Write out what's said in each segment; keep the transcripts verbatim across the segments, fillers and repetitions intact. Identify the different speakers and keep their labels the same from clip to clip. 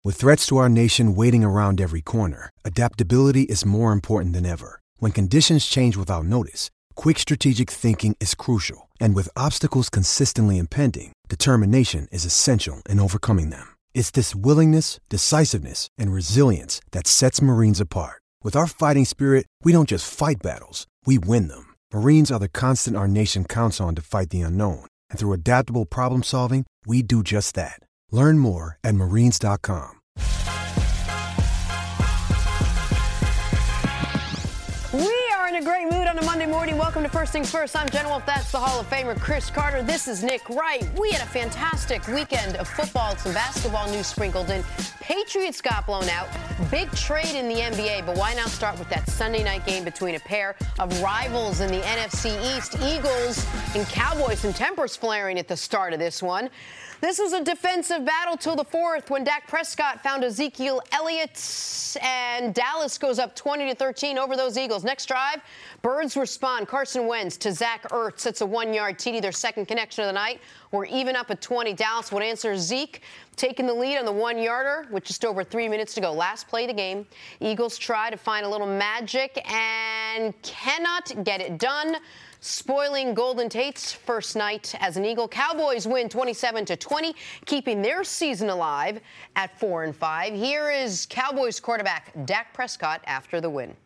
Speaker 1: With threats to our nation waiting around every corner, adaptability is more important than ever. When conditions change without notice, quick strategic thinking is crucial. And with obstacles consistently impending, determination is essential in overcoming them. It's this willingness, decisiveness, and resilience that sets Marines apart. With our fighting spirit, we don't just fight battles, we win them. Marines are the constant our nation counts on to fight the unknown. And through adaptable problem solving, we do just that. Learn more at marines dot com.
Speaker 2: We are in a great mood on a Monday morning. Welcome to First Things First. I'm Jen Wolf. That's the Hall of Famer Chris Carter. This is Nick Wright. We had a fantastic weekend of football. Some basketball news sprinkled in. Patriots got blown out. Big trade in the N B A. But why not start with that Sunday night game between a pair of rivals in the N F C East? Eagles and Cowboys. Some tempers flaring at the start of this one. This was a defensive battle till the fourth when Dak Prescott found Ezekiel Elliott, and Dallas goes up twenty to thirteen over those Eagles. Next drive, Birds respond. Carson Wentz to Zach Ertz. It's a one-yard T D, their second connection of the night. We're even up at twenty. Dallas would answer. Zeke taking the lead on the one-yarder with just over three minutes to go. Last play of the game. Eagles try to find a little magic and cannot get it done, spoiling Golden Tate's first night as an Eagle. Cowboys win twenty-seven to twenty, keeping their season alive at four and five. Here is Cowboys quarterback Dak Prescott after the win.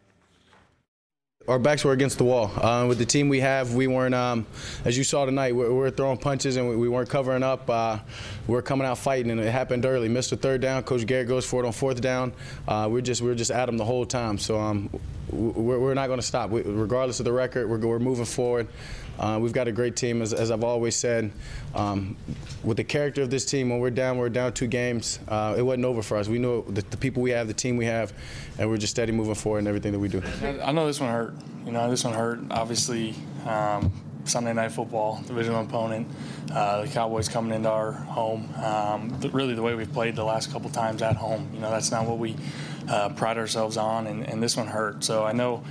Speaker 3: Our backs were against the wall. Uh, with the team we have, we weren't, um, as you saw tonight, we, we were throwing punches and we, we weren't covering up. Uh, we were coming out fighting, and it happened early. Missed a third down. Coach Garrett goes for it on fourth down. Uh, we're just we were just at them the whole time. So um, we're, we're not going to stop. We, regardless of the record, we're, we're moving forward. Uh, we've got a great team, as, as I've always said. Um, with the character of this team, when we're down, we're down two games. Uh, it wasn't over for us. We knew the, the people we have, the team we have, and we're just steady moving forward in everything that we do.
Speaker 4: I know this one hurt. You know, this one hurt. Obviously, um, Sunday Night Football, divisional opponent. Uh, the Cowboys coming into our home. Um, th- really, the way we've played the last couple times at home. You know, that's not what we uh, pride ourselves on, and, and this one hurt. So I know.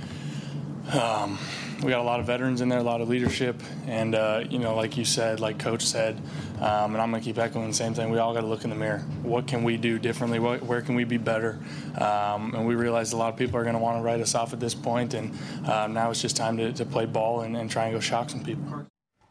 Speaker 4: Um, We got a lot of veterans in there, a lot of leadership, and, uh, you know, like you said, like Coach said, um, and I'm going to keep echoing the same thing, we all got to look in the mirror. What can we do differently? What, where can we be better? Um, and we realized a lot of people are going to want to write us off at this point, and uh, now it's just time to, to play ball and, and try and go shock some people.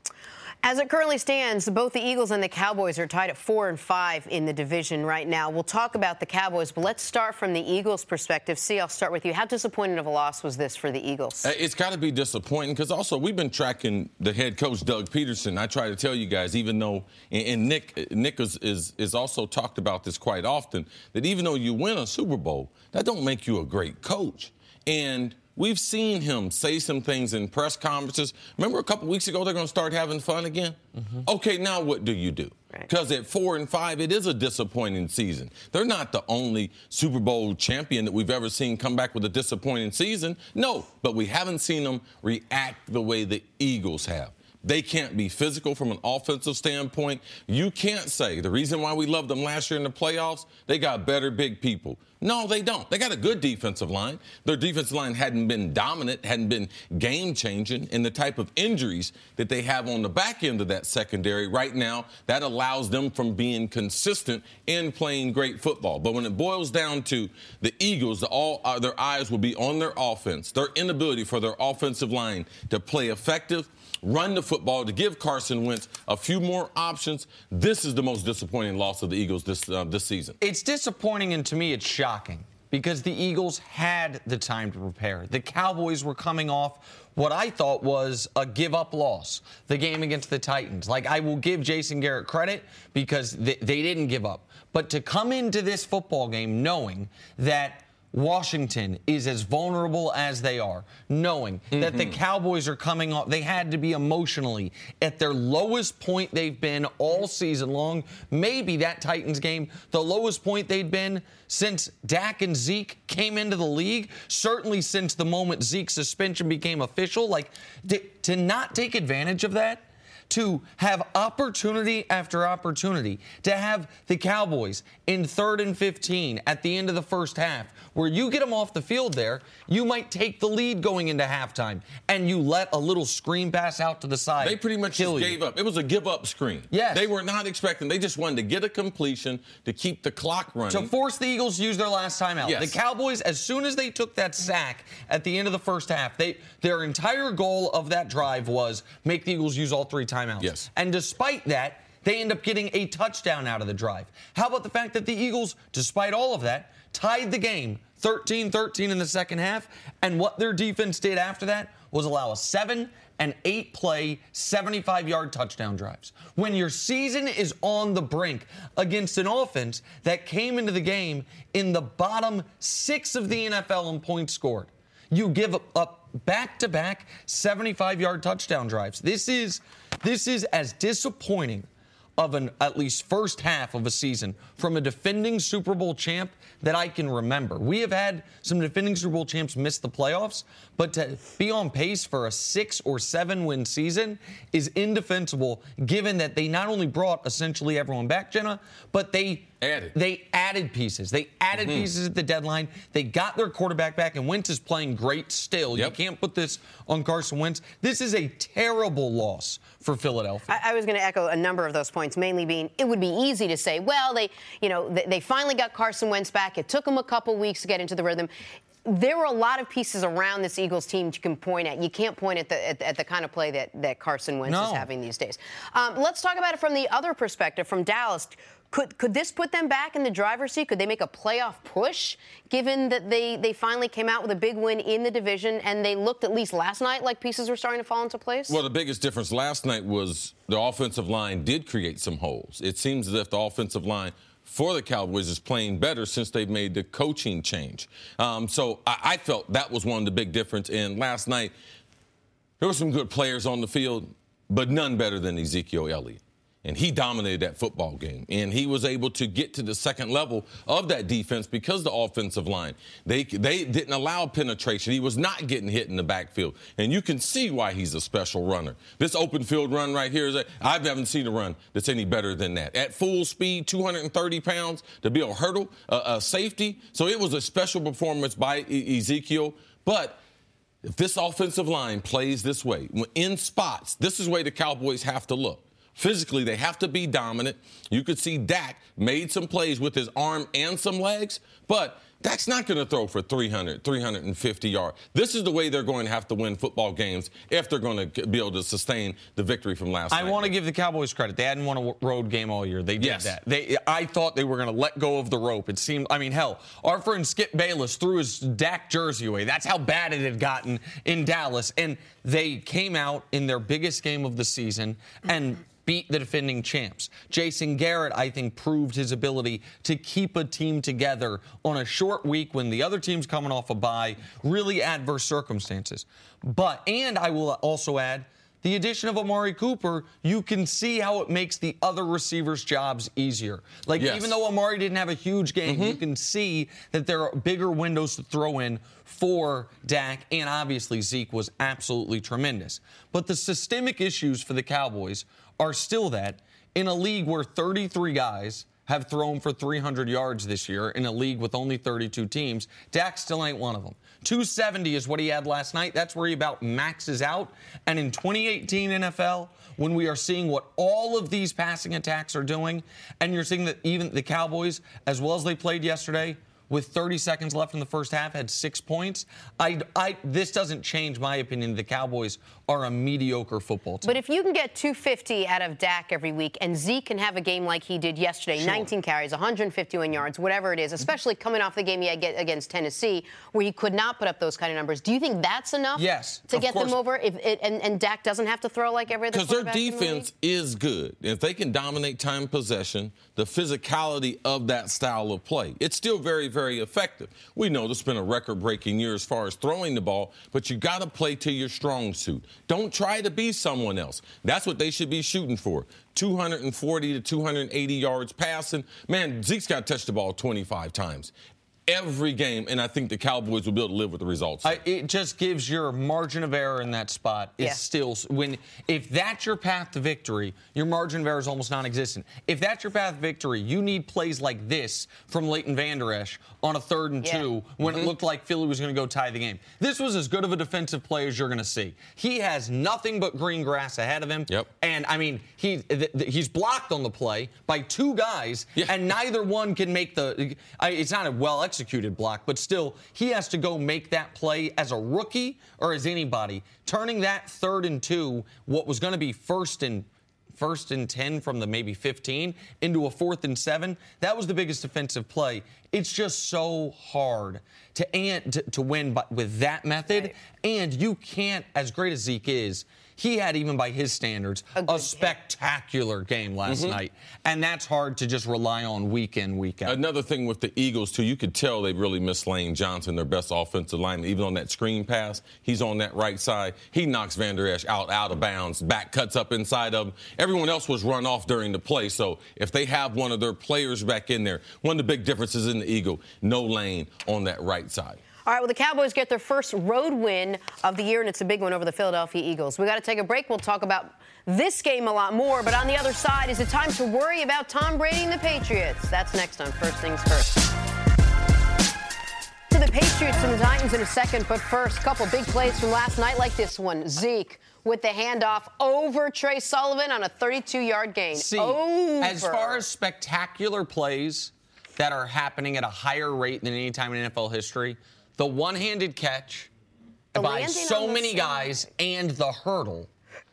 Speaker 2: As it currently stands, both the Eagles and the Cowboys are tied at four and five in the division right now. We'll talk about the Cowboys, but let's start from the Eagles' perspective. See, I'll start with you. How disappointing of a loss was this for the Eagles?
Speaker 5: It's got to be disappointing because also we've been tracking the head coach, Doug Peterson. I try to tell you guys, even though, and Nick, Nick is, is, is also talked about this quite often, that even though you win a Super Bowl, that don't make you a great coach. And we've seen him say some things in press conferences. Remember a couple weeks ago they're going to start having fun again? Mm-hmm. Okay, now what do you do? Because right. At four and five, it is a disappointing season. They're not the only Super Bowl champion that we've ever seen come back with a disappointing season. No, but we haven't seen them react the way the Eagles have. They can't be physical from an offensive standpoint. You can't say the reason why we loved them last year in the playoffs, they got better big people. No, they don't. They got a good defensive line. Their defensive line hadn't been dominant, hadn't been game-changing, and the type of injuries that they have on the back end of that secondary right now, that allows them from being consistent in playing great football. But when it boils down to the Eagles, the all uh, their eyes will be on their offense, their inability for their offensive line to play effective, run the football, to give Carson Wentz a few more options. This is the most disappointing loss of the Eagles this uh, this season.
Speaker 6: It's disappointing, and to me it's shocking because the Eagles had the time to prepare. The Cowboys were coming off what I thought was a give-up loss, the game against the Titans. Like, I will give Jason Garrett credit because they, they didn't give up. But to come into this football game knowing that Washington is as vulnerable as they are, knowing mm-hmm. that the Cowboys are coming off. They had to be emotionally at their lowest point they've been all season long. Maybe that Titans game, the lowest point they'd been since Dak and Zeke came into the league, certainly since the moment Zeke's suspension became official. Like, to not take advantage of that, to have opportunity after opportunity, to have the Cowboys in third and fifteen at the end of the first half, where you get them off the field there, you might take the lead going into halftime, and you let a little screen pass out to the side.
Speaker 5: They pretty much just gave up. It was a give-up screen.
Speaker 6: Yes.
Speaker 5: They were not expecting. They just wanted to get a completion to keep the clock running.
Speaker 6: To force the Eagles to use their last timeout.
Speaker 5: Yes.
Speaker 6: The Cowboys, as soon as they took that sack at the end of the first half, they their entire goal of that drive was make the Eagles use all three timeouts.
Speaker 5: Yes.
Speaker 6: And despite that, they end up getting a touchdown out of the drive. How about the fact that the Eagles, despite all of that, tied the game thirteen thirteen in the second half, and what their defense did after that was allow a seven and eight play, seventy-five-yard touchdown drives. When your season is on the brink against an offense that came into the game in the bottom six of the N F L in points scored, you give up back-to-back seventy-five-yard touchdown drives. This is this is as disappointing of an at least first half of a season from a defending Super Bowl champ that I can remember. We have had some defending Super Bowl champs miss the playoffs, but to be on pace for a six or seven win season is indefensible, given that they not only brought essentially everyone back, Jenna, but they
Speaker 5: added.
Speaker 6: They added pieces. They added mm-hmm. pieces at the deadline. They got their quarterback back, and Wentz is playing great still. Yep. You can't put this on Carson Wentz. This is a terrible loss for Philadelphia.
Speaker 2: I, I was going to echo a number of those points, mainly being it would be easy to say, well, they, you know, they, they finally got Carson Wentz back. It took them a couple weeks to get into the rhythm. There were a lot of pieces around this Eagles team you can point at. You can't point at the at, at the kind of play that, that Carson Wentz
Speaker 6: no.
Speaker 2: is having these days. Um, let's talk about it from the other perspective, from Dallas. Could could this put them back in the driver's seat? Could they make a playoff push, given that they, they finally came out with a big win in the division, and they looked, at least last night, like pieces were starting to fall into place?
Speaker 5: Well, the biggest difference last night was the offensive line did create some holes. It seems as if the offensive line for the Cowboys is playing better since they've made the coaching change. Um, so I, I felt that was one of the big difference. And last night, there were some good players on the field, but none better than Ezekiel Elliott. And he dominated that football game. And he was able to get to the second level of that defense because the offensive line, they they didn't allow penetration. He was not getting hit in the backfield. And you can see why he's a special runner. This open field run right here, is a, I haven't seen a run that's any better than that. At full speed, two hundred thirty pounds to be a hurdle, a, a safety. So it was a special performance by e- Ezekiel. But if this offensive line plays this way, in spots, this is the way the Cowboys have to look. Physically, they have to be dominant. You could see Dak made some plays with his arm and some legs, but Dak's not going to throw for three hundred, three hundred fifty yards. This is the way they're going to have to win football games if they're going to be able to sustain the victory from last
Speaker 6: I
Speaker 5: night.
Speaker 6: I want to give the Cowboys credit. They hadn't won a road game all year. They did
Speaker 5: yes.
Speaker 6: that. They, I thought they were going to let go of the rope. It seemed, I mean, hell, our friend Skip Bayless threw his Dak jersey away. That's how bad it had gotten in Dallas. And they came out in their biggest game of the season and beat the defending champs. Jason Garrett, I think, proved his ability to keep a team together on a short week when the other team's coming off a bye, really adverse circumstances. But, and I will also add, the addition of Amari Cooper, you can see how it makes the other receivers' jobs easier. Like, yes. even though Amari didn't have a huge game, mm-hmm. you can see that there are bigger windows to throw in for Dak, and obviously Zeke was absolutely tremendous. But the systemic issues for the Cowboys are still that in a league where thirty-three guys have thrown for three hundred yards this year, in a league with only thirty-two teams, Dak still ain't one of them. two seventy is what he had last night. That's where he about maxes out. And in twenty eighteen N F L, when we are seeing what all of these passing attacks are doing, and you're seeing that even the Cowboys, as well as they played yesterday, with thirty seconds left in the first half, had six points. I, I, this doesn't change my opinion. The Cowboys are a mediocre football team.
Speaker 2: But if you can get two fifty out of Dak every week, and Zeke can have a game like he did yesterday, sure. nineteen carries, one hundred fifty-one yards, whatever it is, especially coming off the game he had against Tennessee, where he could not put up those kind of numbers, do you think that's enough
Speaker 6: yes,
Speaker 2: to get
Speaker 6: course.
Speaker 2: them over? If it, and, and Dak doesn't have to throw like every other quarterback?
Speaker 5: Because their defense is good. If they can dominate time possession, the physicality of that style of play, it's still very, very effective. We know this has been a record-breaking year as far as throwing the ball, but you got to play to your strong suit. Don't try to be someone else. That's what they should be shooting for. two forty to two eighty yards passing. Man, Zeke's got to touch the ball twenty-five times. every game, and I think the Cowboys will be able to live with the results.
Speaker 6: I, it just gives your margin of error in that spot is
Speaker 2: yeah.
Speaker 6: still when if that's your path to victory, your margin of error is almost non-existent. If that's your path to victory, you need plays like this from Leighton Vander Esch on a third and
Speaker 2: yeah.
Speaker 6: two when
Speaker 2: mm-hmm.
Speaker 6: it looked like Philly was going to go tie the game. This was as good of a defensive play as you're going to see. He has nothing but green grass ahead of him.
Speaker 5: Yep.
Speaker 6: And I mean, he th- th- he's blocked on the play by two guys,
Speaker 5: yeah.
Speaker 6: and neither one can make the. I, it's not a well-executed block, but still, he has to go make that play as a rookie or as anybody. Turning that third and two, what was going to be first and first and ten from the maybe fifteen into a fourth and seven, that was the biggest defensive play. It's just so hard to and to, to win by, with that method, right. And you can't, as great as Zeke is, he had, even by his standards, a, a spectacular game last mm-hmm. night. And that's hard to just rely on week in, week out.
Speaker 5: Another thing with the Eagles, too, you could tell they really miss Lane Johnson, their best offensive lineman. Even on that screen pass, he's on that right side. He knocks Vander Esch out, out of bounds. Back cuts up inside of him. Everyone else was run off during the play. So if they have one of their players back in there, one of the big differences in the Eagle, no Lane on that right side.
Speaker 2: All right, well, the Cowboys get their first road win of the year, and it's a big one over the Philadelphia Eagles. We got to take a break. We'll talk about this game a lot more. But on the other side, is it time to worry about Tom Brady and the Patriots? That's next on First Things First. To the Patriots and the Titans in a second, but first, a couple big plays from last night like this one. Zeke with the handoff over Trey Sullivan on a thirty-two-yard gain.
Speaker 6: See,
Speaker 2: over.
Speaker 6: As far as spectacular plays that are happening at a higher rate than any time in N F L history, the one-handed catch
Speaker 2: the
Speaker 6: by so many
Speaker 2: side.
Speaker 6: guys and the hurdle,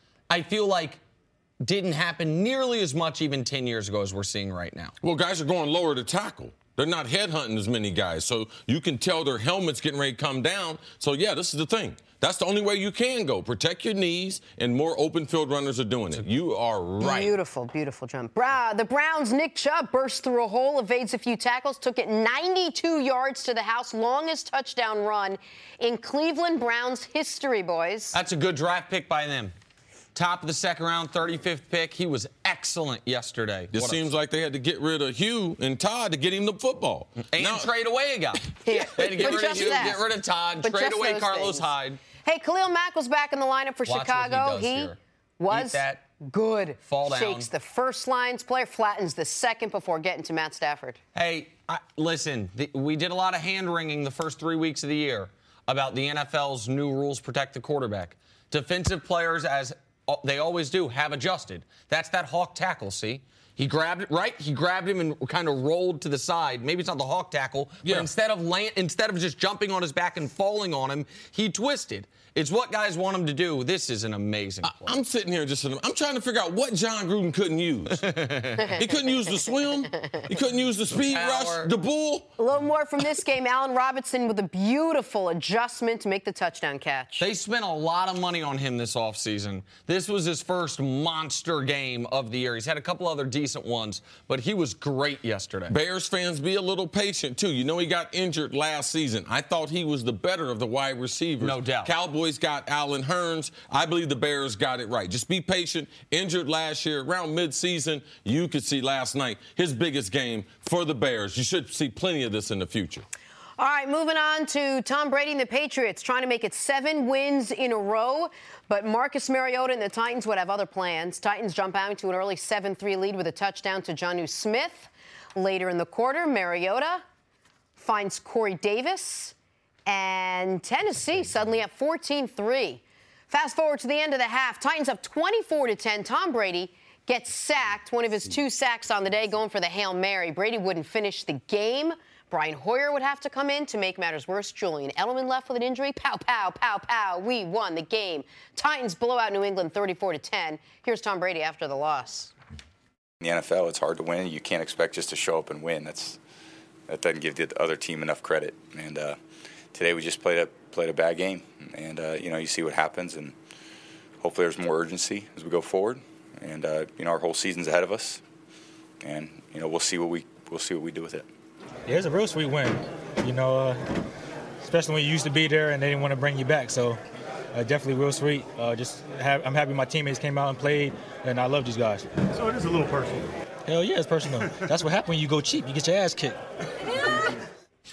Speaker 6: I feel like didn't happen nearly as much even ten years ago as we're seeing right now.
Speaker 5: Well, guys are going lower to tackle. They're not headhunting as many guys. So you can tell their helmet's getting ready to come down. So, yeah, this is the thing. That's the only way you can go. Protect your knees, and more open field runners are doing it. You are right.
Speaker 2: Beautiful, beautiful jump. Bra- the Browns' Nick Chubb burst through a hole, evades a few tackles, took it ninety-two yards to the house, longest touchdown run in Cleveland Browns history, boys.
Speaker 6: That's a good draft pick by them. Top of the second round, thirty-fifth pick. He was excellent yesterday.
Speaker 5: It seems like they had to get rid of Hugh and Todd to get him the football.
Speaker 6: And
Speaker 5: now,
Speaker 6: trade away a guy.
Speaker 2: Yeah.
Speaker 6: They had to get
Speaker 2: But
Speaker 6: rid of Hugh,
Speaker 2: that.
Speaker 6: get rid of Todd,
Speaker 2: But
Speaker 6: trade away Carlos
Speaker 2: things.
Speaker 6: Hyde.
Speaker 2: Hey, Khalil Mack was back in the lineup for
Speaker 6: Watch
Speaker 2: Chicago.
Speaker 6: what he does
Speaker 2: he
Speaker 6: here.
Speaker 2: was
Speaker 6: Eat that,
Speaker 2: good.
Speaker 6: fall down.
Speaker 2: Shakes the first line's player, flattens the second before getting to Matt Stafford.
Speaker 6: Hey, I, listen, the, we did a lot of hand-wringing the first three weeks of the year about the N F L's new rules protect the quarterback. Defensive players, as they always do, have adjusted. That's that hawk tackle, see? He grabbed it, right? He grabbed him and kind of rolled to the side. Maybe it's not the hawk tackle,
Speaker 5: yeah.
Speaker 6: but instead of land, instead of just jumping on his back and falling on him, he twisted. It's what guys want him to do. This is an amazing play.
Speaker 5: I, I'm sitting here just, I'm trying to figure out what John Gruden couldn't use. He couldn't use the swim. He couldn't use the speed
Speaker 6: Power.
Speaker 5: rush, the bull.
Speaker 2: A little more from this game. Allen Robinson with a beautiful adjustment to make the touchdown catch.
Speaker 6: They spent a lot of money on him this offseason. This was his first monster game of the year. He's had a couple other decent ones, but he was great yesterday.
Speaker 5: Bears fans, be a little patient, too. You know he got injured last season. I thought he was the better of the wide receivers.
Speaker 6: No doubt.
Speaker 5: Cowboys got Allen Hurns. I believe the Bears got it right. Just be patient. Injured last year, around midseason, you could see last night his biggest game for the Bears. You should see plenty of this in the future.
Speaker 2: All right, moving on to Tom Brady and the Patriots, trying to make it seven wins in a row. But Marcus Mariota and the Titans would have other plans. Titans jump out to an early seven three lead with a touchdown to Jonnu Smith. Later in the quarter, Mariota finds Corey Davis. And Tennessee suddenly up fourteen three. Fast forward to the end of the half. Titans up twenty-four to ten. Tom Brady gets sacked, one of his two sacks on the day, going for the Hail Mary. Brady wouldn't finish the game. Brian Hoyer would have to come in to make matters worse. Julian Edelman left with an injury. Pow, pow, pow, pow. We won the game. Titans blow out New England thirty-four to ten. Here's Tom Brady after the loss.
Speaker 7: In the N F L, it's hard to win. You can't expect just to show up and win. That's that doesn't give the other team enough credit. And uh, today we just played a played a bad game. And uh, you know, you see what happens, and hopefully there's more urgency as we go forward. And uh, you know, our whole season's ahead of us, and you know, we'll see what we we'll see what we do with it.
Speaker 8: Yeah, it's a real sweet win, you know, uh, especially when you used to be there and they didn't want to bring you back. So uh, definitely real sweet. Uh, just have, I'm happy my teammates came out and played, and I love these guys.
Speaker 9: So it is a little personal.
Speaker 8: Hell yeah, it's personal. That's what happens when you go cheap. You get your ass kicked.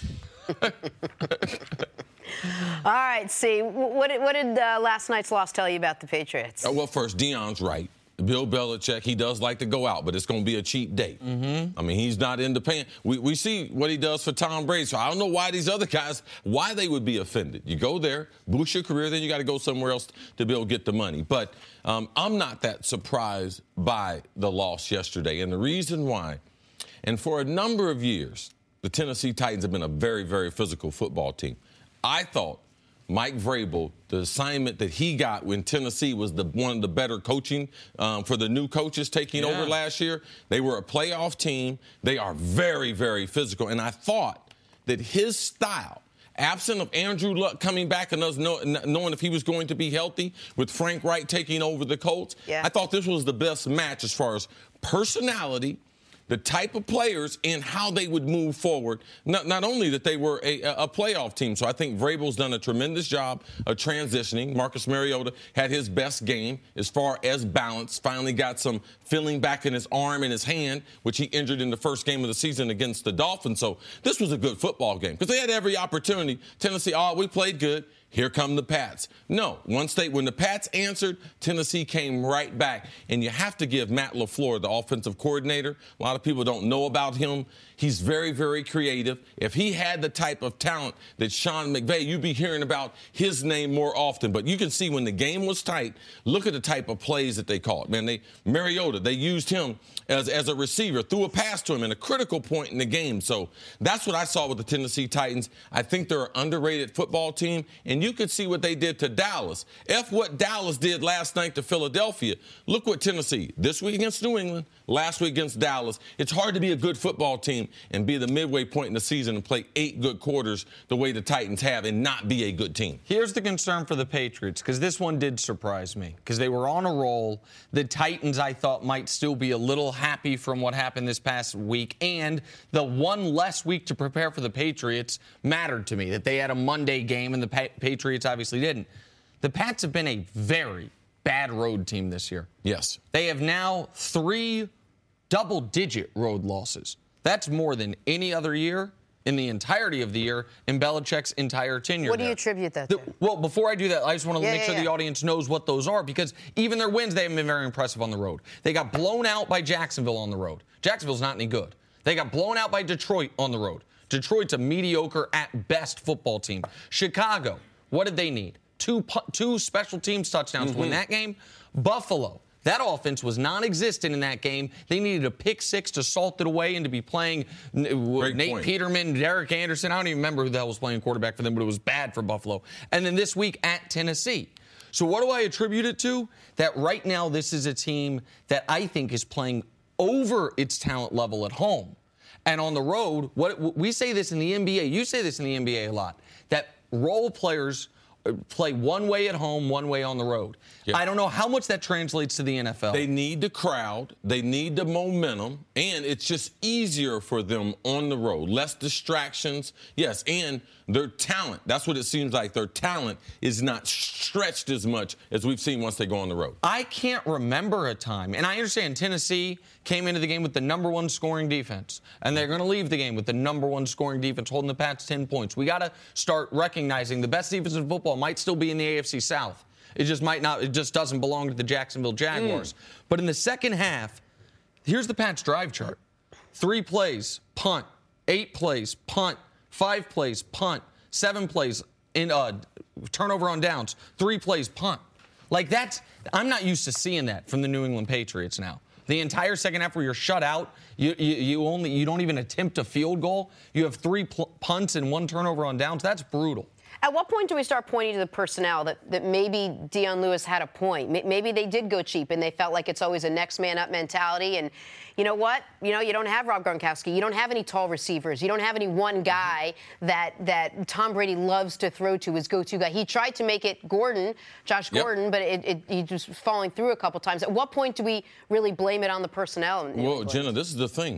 Speaker 2: All right, see, what did, what did uh, last night's loss tell you about the Patriots?
Speaker 5: Uh, well, first, Deion's right. Bill Belichick, he does like to go out, but it's going to be a cheap date. Mm-hmm. I mean, he's not independent. We, we see what he does for Tom Brady, so I don't know why these other guys, why they would be offended. You go there, boost your career, then you got to go somewhere else to be able to get the money. But um, I'm not that surprised by the loss yesterday, and the reason why, and for a number of years, the Tennessee Titans have been a very, very physical football team. I thought Mike Vrabel, the assignment that he got when Tennessee was the one of the better coaching um, for the new coaches taking yeah. over last year. They were a playoff team. They are very, very physical. And I thought that his style, absent of Andrew Luck coming back and us know, knowing if he was going to be healthy, with Frank Wright taking over the Colts, yeah. I thought this was the best match as far as personality, the type of players, and how they would move forward. Not, not only that they were a, a playoff team, so I think Vrabel's done a tremendous job of transitioning. Marcus Mariota had his best game as far as balance, finally got some feeling back in his arm and his hand, which he injured in the first game of the season against the Dolphins. So this was a good football game because they had every opportunity. Tennessee, oh, we played good. Here come the Pats. No, once they, when the Pats answered, Tennessee came right back. And you have to give Matt LaFleur, the offensive coordinator, a lot of people don't know about him. He's very, very creative. If he had the type of talent that Sean McVay, you'd be hearing about his name more often. But you can see when the game was tight, look at the type of plays that they called. Man, they Mariota, they used him as, as a receiver, threw a pass to him in a critical point in the game. So that's what I saw with the Tennessee Titans. I think they're an underrated football team. And you could see what they did to Dallas. F what Dallas did last night to Philadelphia. Look what Tennessee, this week against New England, last week against Dallas. It's hard to be a good football team and be the midway point in the season and play eight good quarters the way the Titans have and not be a good team.
Speaker 6: Here's the concern for the Patriots, because this one did surprise me, because they were on a roll. The Titans, I thought, might still be a little happy from what happened this past week, and the one less week to prepare for the Patriots mattered to me, that they had a Monday game and the pa- Patriots obviously didn't. The Pats have been a very bad road team this year.
Speaker 5: Yes.
Speaker 6: They have now three double-digit road losses. That's more than any other year in the entirety of the year in Belichick's entire tenure.
Speaker 2: What do
Speaker 6: there.
Speaker 2: you attribute that to?
Speaker 6: The, well, before I do that, I just want to
Speaker 2: yeah,
Speaker 6: make
Speaker 2: yeah,
Speaker 6: sure
Speaker 2: yeah.
Speaker 6: the audience knows what those are, because even their wins, they haven't been very impressive on the road. They got blown out by Jacksonville on the road. Jacksonville's not any good. They got blown out by Detroit on the road. Detroit's a mediocre at best football team. Chicago, what did they need? Two, two special teams touchdowns mm-hmm. to win that game. Buffalo. That offense was non-existent in that game. They needed a pick six to salt it away and to be playing Great Nate point. Peterman, Derek Anderson. I don't even remember who the hell was playing quarterback for them, but it was bad for Buffalo. And then this week at Tennessee. So what do I attribute it to? That right now this is a team that I think is playing over its talent level at home. And on the road, what we say this in the N B A, you say this in the N B A a lot, that role players play one way at home, one way on the road. Yep. I don't know how much that translates to the N F L.
Speaker 5: They need the crowd. They need the momentum. And it's just easier for them on the road. Less distractions. Yes, and their talent. That's what it seems like. Their talent is not stretched as much as we've seen once they go on the road.
Speaker 6: I can't remember a time, and I understand Tennessee came into the game with the number one scoring defense, and they're going to leave the game with the number one scoring defense, holding the Pats ten points. We got to start recognizing the best defense in football might still be in the A F C South. It just might not. It just doesn't belong to the Jacksonville Jaguars. Mm. But in the second half, here's the Pats drive chart. Three plays, punt. Eight plays, punt. Five plays, punt. Seven plays, in uh, turnover on downs. Three plays, punt. Like that's, I'm not used to seeing that from the New England Patriots now. The entire second half where you're shut out, you, you, you only you don't even attempt a field goal. You have three pl- punts and one turnover on downs. That's brutal.
Speaker 2: At what point do we start pointing to the personnel that, that maybe Dion Lewis had a point? Maybe they did go cheap and they felt like it's always a next man up mentality. And you know what? You know, you don't have Rob Gronkowski. You don't have any tall receivers. You don't have any one guy that that Tom Brady loves to throw to, his go-to guy. He tried to make it Gordon, Josh Gordon, yep. but it, it, he just falling through a couple times. At what point do we really blame it on the personnel?
Speaker 5: Well, Jenna, this is the thing.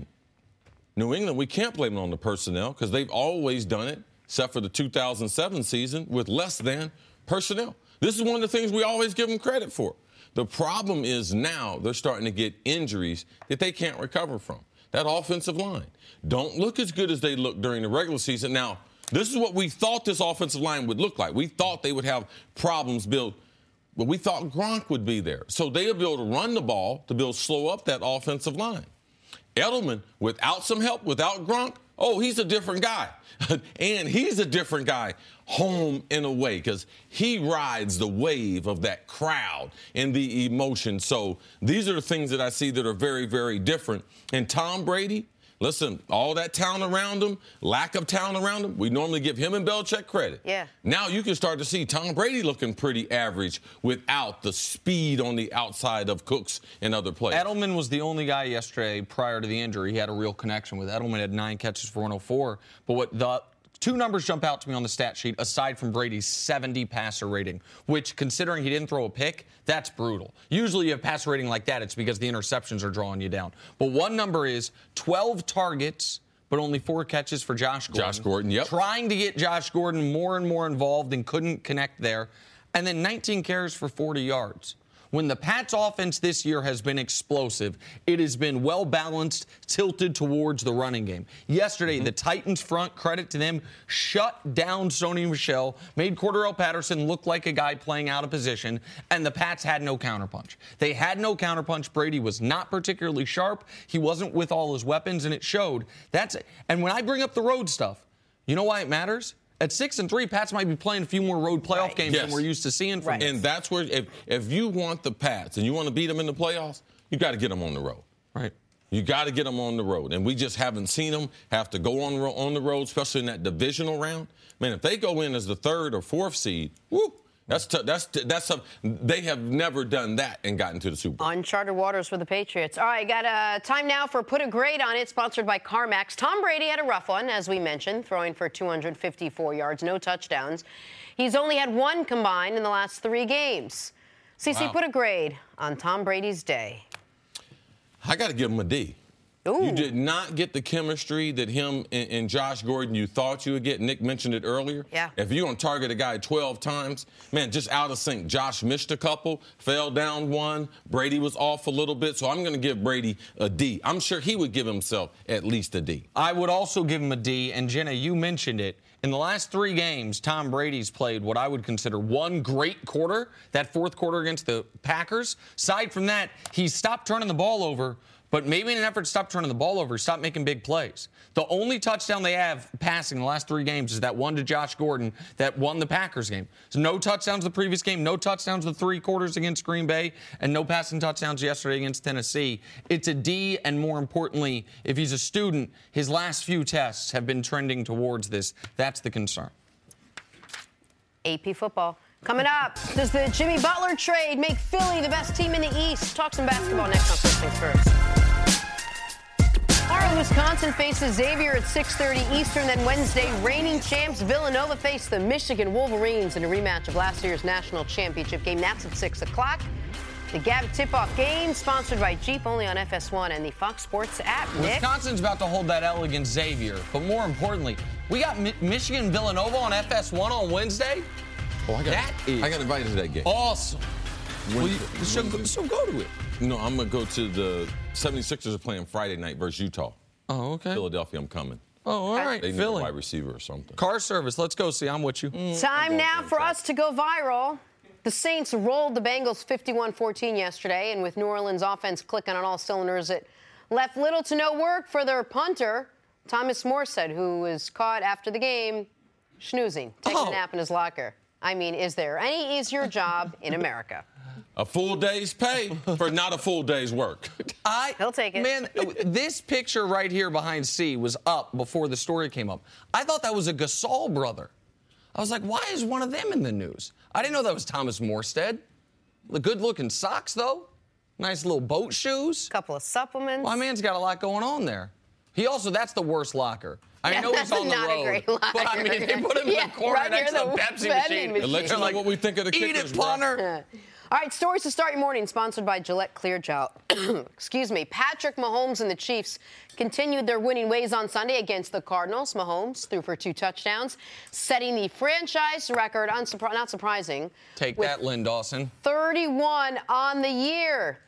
Speaker 5: New England, we can't blame it on the personnel because they've always done it, except for the two thousand seven season, with less than personnel. This is one of the things we always give them credit for. The problem is now they're starting to get injuries that they can't recover from. That offensive line don't look as good as they looked during the regular season. Now, This is what we thought this offensive line would look like. We thought they would have problems built, but we thought Gronk would be there. So they'll be able to run the ball to be able to slow up that offensive line. Edelman, without some help, without Gronk, oh, he's a different guy. And he's a different guy home and away because he rides the wave of that crowd and the emotion. So these are the things that I see that are very, very different. And Tom Brady, listen, all that talent around him, lack of talent around him, we normally give him and Belichick credit.
Speaker 2: Yeah.
Speaker 5: Now you can start to see Tom Brady looking pretty average without the speed on the outside of Cooks and other players.
Speaker 6: Edelman was the only guy yesterday prior to the injury he had a real connection with. Edelman had nine catches for one oh four. But what the two numbers jump out to me on the stat sheet, aside from Brady's seventy passer rating, which, considering he didn't throw a pick, that's brutal. Usually you have passer rating like that, it's because the interceptions are drawing you down. But one number is twelve targets, but only four catches for Josh Gordon.
Speaker 5: Josh Gordon, yep.
Speaker 6: Trying to get Josh Gordon more and more involved and couldn't connect there. And then nineteen carries for forty yards. When the Pats offense this year has been explosive, it has been well-balanced, tilted towards the running game. Yesterday, mm-hmm. the Titans front, credit to them, shut down Sony Michel, made Cordarrelle Patterson look like a guy playing out of position, and the Pats had no counterpunch. They had no counterpunch. Brady was not particularly sharp. He wasn't with all his weapons, and it showed. That's it. And when I bring up the road stuff, you know why it matters? At six and three, Pats might be playing a few more road playoff
Speaker 2: right.
Speaker 6: games
Speaker 5: yes.
Speaker 6: than we're used to seeing from
Speaker 2: right.
Speaker 6: them.
Speaker 5: And that's where, if, if you want the Pats and you want to beat them in the playoffs, you got to get them on the road.
Speaker 6: Right.
Speaker 5: You got to get them on the road. And we just haven't seen them have to go on, on the road, especially in that divisional round. Man, if they go in as the third or fourth seed, whoo, that's t- that's t- that's some, they have never done that and gotten to the Super Bowl.
Speaker 2: Uncharted waters for the Patriots. All right, got uh, time now for Put a Grade on It, sponsored by CarMax. Tom Brady had a rough one, as we mentioned, throwing for two hundred fifty-four yards, no touchdowns. He's only had one combined in the last three games. CeCe,
Speaker 5: Wow.
Speaker 2: put a grade on Tom Brady's day.
Speaker 5: I got to give him a D.
Speaker 2: Ooh.
Speaker 5: You did not get the chemistry that him and, and Josh Gordon you thought you would get. Nick mentioned it earlier.
Speaker 2: Yeah.
Speaker 5: If you're going to target a guy twelve times, man, just out of sync. Josh missed a couple, fell down one. Brady was off a little bit, so I'm going to give Brady a D. I'm sure he would give himself at least a D.
Speaker 6: I would also give him a D, and Jenna, you mentioned it. In the last three games, Tom Brady's played what I would consider one great quarter, that fourth quarter against the Packers. Aside from that, he's stopped turning the ball over, but maybe in an effort to stop turning the ball over, stop making big plays. The only touchdown they have passing in the last three games is that one to Josh Gordon that won the Packers game. So no touchdowns the previous game, no touchdowns the three quarters against Green Bay, and no passing touchdowns yesterday against Tennessee. It's a D, and more importantly, if he's a student, his last few tests have been trending towards this. That's the concern.
Speaker 2: A P football. Coming up, does the Jimmy Butler trade make Philly the best team in the East? Talk some basketball next on First Things First. Tomorrow, Wisconsin faces Xavier at six thirty Eastern. Then Wednesday, reigning champs Villanova face the Michigan Wolverines in a rematch of last year's national championship game. That's at six o'clock. The Gab tip-off game, sponsored by Jeep, only on F S one and the Fox Sports app. Nick?
Speaker 6: Wisconsin's about to hold that L against Xavier, but more importantly, we got Mi- Michigan Villanova on F S one on Wednesday.
Speaker 5: Oh, I got,
Speaker 6: That is
Speaker 5: I got invited to that game.
Speaker 6: Awesome.
Speaker 5: When-
Speaker 6: Well, you, so,
Speaker 5: when-
Speaker 6: go, so go to it.
Speaker 5: No, I'm going to go to the seventy-sixers are playing Friday night versus Utah.
Speaker 6: Oh, okay.
Speaker 5: Philadelphia, I'm coming.
Speaker 6: Oh, all right.
Speaker 5: They need
Speaker 6: Philly.
Speaker 5: a wide receiver or something.
Speaker 6: Car service. Let's go. See, I'm with you.
Speaker 2: Time now for us to go viral. The Saints rolled the Bengals fifty-one fourteen yesterday, and with New Orleans offense clicking on all cylinders, it left little to no work for their punter, Thomas Morstead, who was caught after the game schnoozing, taking
Speaker 6: Oh.
Speaker 2: a nap in his locker. I mean, is there any easier job in America?
Speaker 5: A full day's pay for not a full day's work.
Speaker 6: I,
Speaker 2: He'll take it.
Speaker 6: Man, this picture right here behind C was up before the story came up. I thought that was a Gasol brother. I was like, why is one of them in the news? I didn't know that was Thomas Morstead. The good-looking socks, though. Nice little boat shoes.
Speaker 2: Couple of supplements.
Speaker 6: My man's got a lot going on there. He also, that's the worst locker. I
Speaker 2: Yeah,
Speaker 6: know he's
Speaker 2: that's
Speaker 6: on the
Speaker 2: not a
Speaker 6: road.
Speaker 2: great locker.
Speaker 6: But I mean, they put him
Speaker 2: Yeah,
Speaker 6: in the corner
Speaker 2: right
Speaker 6: next
Speaker 2: near
Speaker 6: to the
Speaker 2: the
Speaker 6: Pepsi
Speaker 2: vending
Speaker 6: machine.
Speaker 5: It lets you know what we think of the
Speaker 6: Eat
Speaker 5: kickers,
Speaker 6: it,
Speaker 5: bro.
Speaker 6: punter.
Speaker 2: All right, stories to start your morning, sponsored by Gillette Clear Gel. Excuse me. Patrick Mahomes and the Chiefs continued their winning ways on Sunday against the Cardinals. Mahomes threw for two touchdowns, setting the franchise record, unsupri- not surprising.
Speaker 6: Take
Speaker 2: with
Speaker 6: that, Lynn Dawson.
Speaker 2: thirty-one on the year.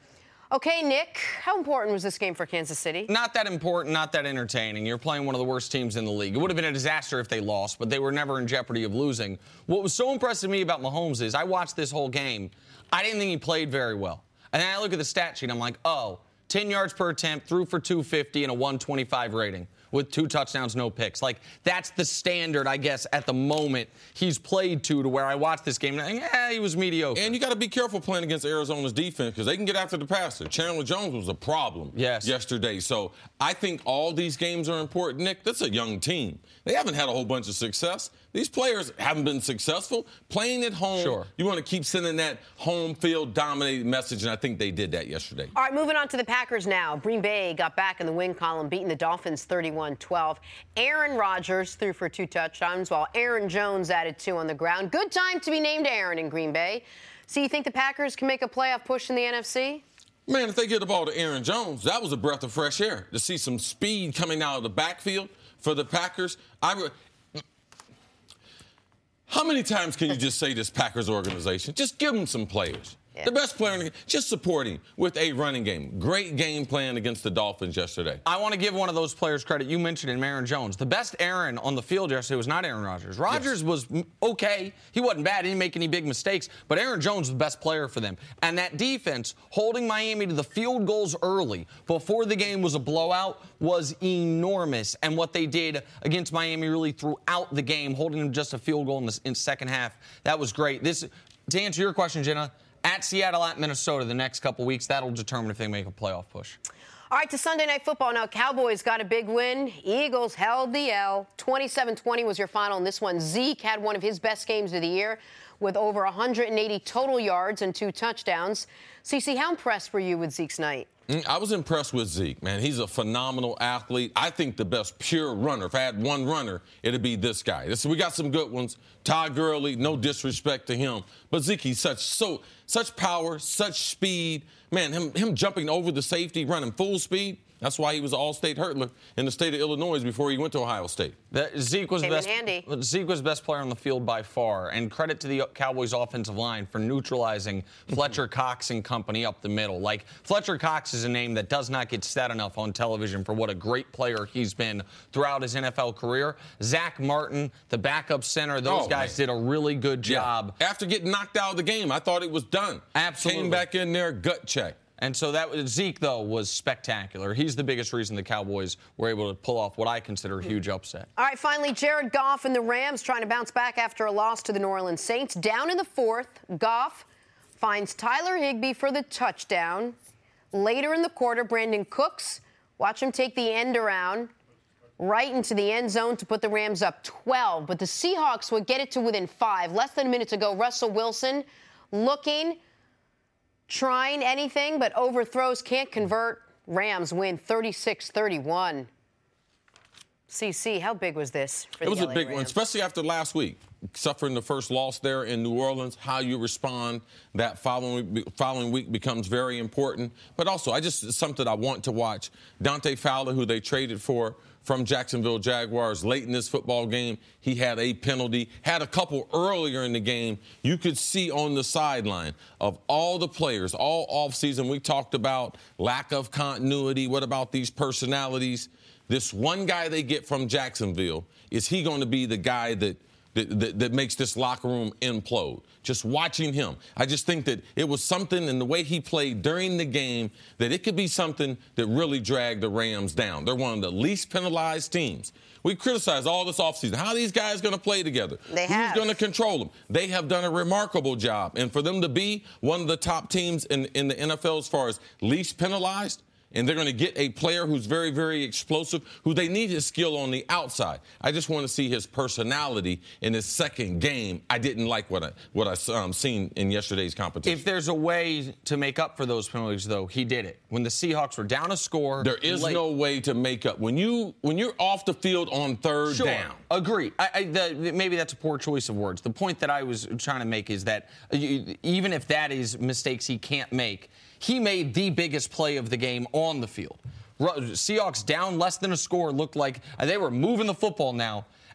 Speaker 2: Okay, Nick, how important was this game for Kansas City?
Speaker 6: Not that important, not that entertaining. You're playing one of the worst teams in the league. It would have been a disaster if they lost, but they were never in jeopardy of losing. What was so impressive to me about Mahomes is I watched this whole game. I didn't think he played very well. And then I look at the stat sheet, I'm like, oh, ten yards per attempt, threw for two fifty and a one twenty-five rating with two touchdowns, no picks. Like, that's the standard, I guess, at the moment he's played to, to where I watched this game and I think, yeah, he was mediocre.
Speaker 5: And you got to be careful playing against Arizona's defense because they can get after the passer. Chandler Jones was a problem
Speaker 6: yes.
Speaker 5: yesterday. So I think all these games are important, Nick. That's a young team. They haven't had a whole bunch of success. These players haven't been successful. Playing at home,
Speaker 6: sure.
Speaker 5: you want to keep sending that home field dominated message, and I think they did that yesterday.
Speaker 2: All right, moving on to the Packers now. Green Bay got back in the win column, beating the Dolphins thirty-one twelve. Aaron Rodgers threw for two touchdowns, while Aaron Jones added two on the ground. Good time to be named Aaron in Green Bay. So you think the Packers can make a playoff push in the N F C?
Speaker 5: Man, if they get the ball to Aaron Jones, that was a breath of fresh air. To see some speed coming out of the backfield for the Packers. I re- How many times can you just say this Packers organization? Just give them some players. Yeah. The best player in the game, just support him with a running game. Great game plan against the Dolphins yesterday.
Speaker 6: I want to give one of those players credit. You mentioned him, Aaron Jones. The best Aaron on the field yesterday was not Aaron Rodgers. Rodgers yes. was okay. He wasn't bad. He didn't make any big mistakes. But Aaron Jones was the best player for them. And that defense, holding Miami to the field goals early before the game was a blowout, was enormous. And what they did against Miami really throughout the game, holding them just a field goal in the in second half, that was great. This, to answer your question, Jenna, at Seattle, at Minnesota the next couple weeks, that'll determine if they make a playoff push.
Speaker 2: All right, to Sunday Night Football now. Cowboys got a big win. Eagles held the L. twenty-seven twenty was your final in this one. Zeke had one of his best games of the year with over one hundred eighty total yards and two touchdowns. Cece, how impressed were you with Zeke's night?
Speaker 5: I was impressed with Zeke, man. He's a phenomenal athlete. I think the best pure runner, if I had one runner, it'd be this guy. This, we got some good ones. Todd Gurley, no disrespect to him. But Zeke, he's such so such power, such speed. Man, him, him jumping over the safety, running full speed. That's why he was an all-state hurdler in the state of Illinois before he went to Ohio State.
Speaker 6: The, Zeke was the best. Zeke was the best player on the field by far, and credit to the Cowboys' offensive line for neutralizing Fletcher Cox and company up the middle. Like, Fletcher Cox is a name that does not get said enough on television for what a great player he's been throughout his N F L career. Zach Martin, the backup center, those oh, guys man. did a really good job.
Speaker 5: Yeah. After getting knocked out of the game, I thought it was done.
Speaker 6: Absolutely.
Speaker 5: Came back in there, gut check.
Speaker 6: And so that Zeke, though, was spectacular. He's the biggest reason the Cowboys were able to pull off what I consider a huge upset.
Speaker 2: All right, finally, Jared Goff and the Rams trying to bounce back after a loss to the New Orleans Saints. Down in the fourth, Goff finds Tyler Higbee for the touchdown. Later in the quarter, Brandon Cooks, watch him take the end around right into the end zone to put the Rams up twelve. But the Seahawks would get it to within five. Less than a minute to go, Russell Wilson looking, trying anything, but overthrows, can't convert. Rams win thirty-six thirty-one. C C, how big was this for the
Speaker 5: It was
Speaker 2: L A
Speaker 5: a big
Speaker 2: Rams?
Speaker 5: one, especially after last week. Suffering the first loss there in New Orleans, how you respond that following following week becomes very important. But also, I just it's something I want to watch. Dante Fowler, who they traded for from Jacksonville Jaguars, late in this football game, he had a penalty. Had a couple earlier in the game. You could see on the sideline of all the players, all offseason, we talked about lack of continuity. What about these personalities? This one guy they get from Jacksonville, is he going to be the guy that That, that, that makes this locker room implode? Just watching him, I just think that it was something in the way he played during the game that it could be something that really dragged the Rams down. They're one of the least penalized teams. We criticize all this offseason. How are these guys going to play together?
Speaker 2: They
Speaker 5: Who's
Speaker 2: have.
Speaker 5: going to control them? They have done a remarkable job. And for them to be one of the top teams in, in the N F L as far as least penalized, and they're going to get a player who's very, very explosive, who they need his skill on the outside. I just want to see his personality in his second game. I didn't like what I what I um, seen in yesterday's competition.
Speaker 6: If there's a way to make up for those penalties, though, he did it. When the Seahawks were down a score,
Speaker 5: there is
Speaker 6: late.
Speaker 5: no way to make up when you when you're off the field on third
Speaker 6: sure.
Speaker 5: down.
Speaker 6: Agree. I, I, the, maybe that's a poor choice of words. The point that I was trying to make is that you, even if that is mistakes he can't make, he made the biggest play of the game on the field. Seahawks down less than a score, looked like they were moving the football now.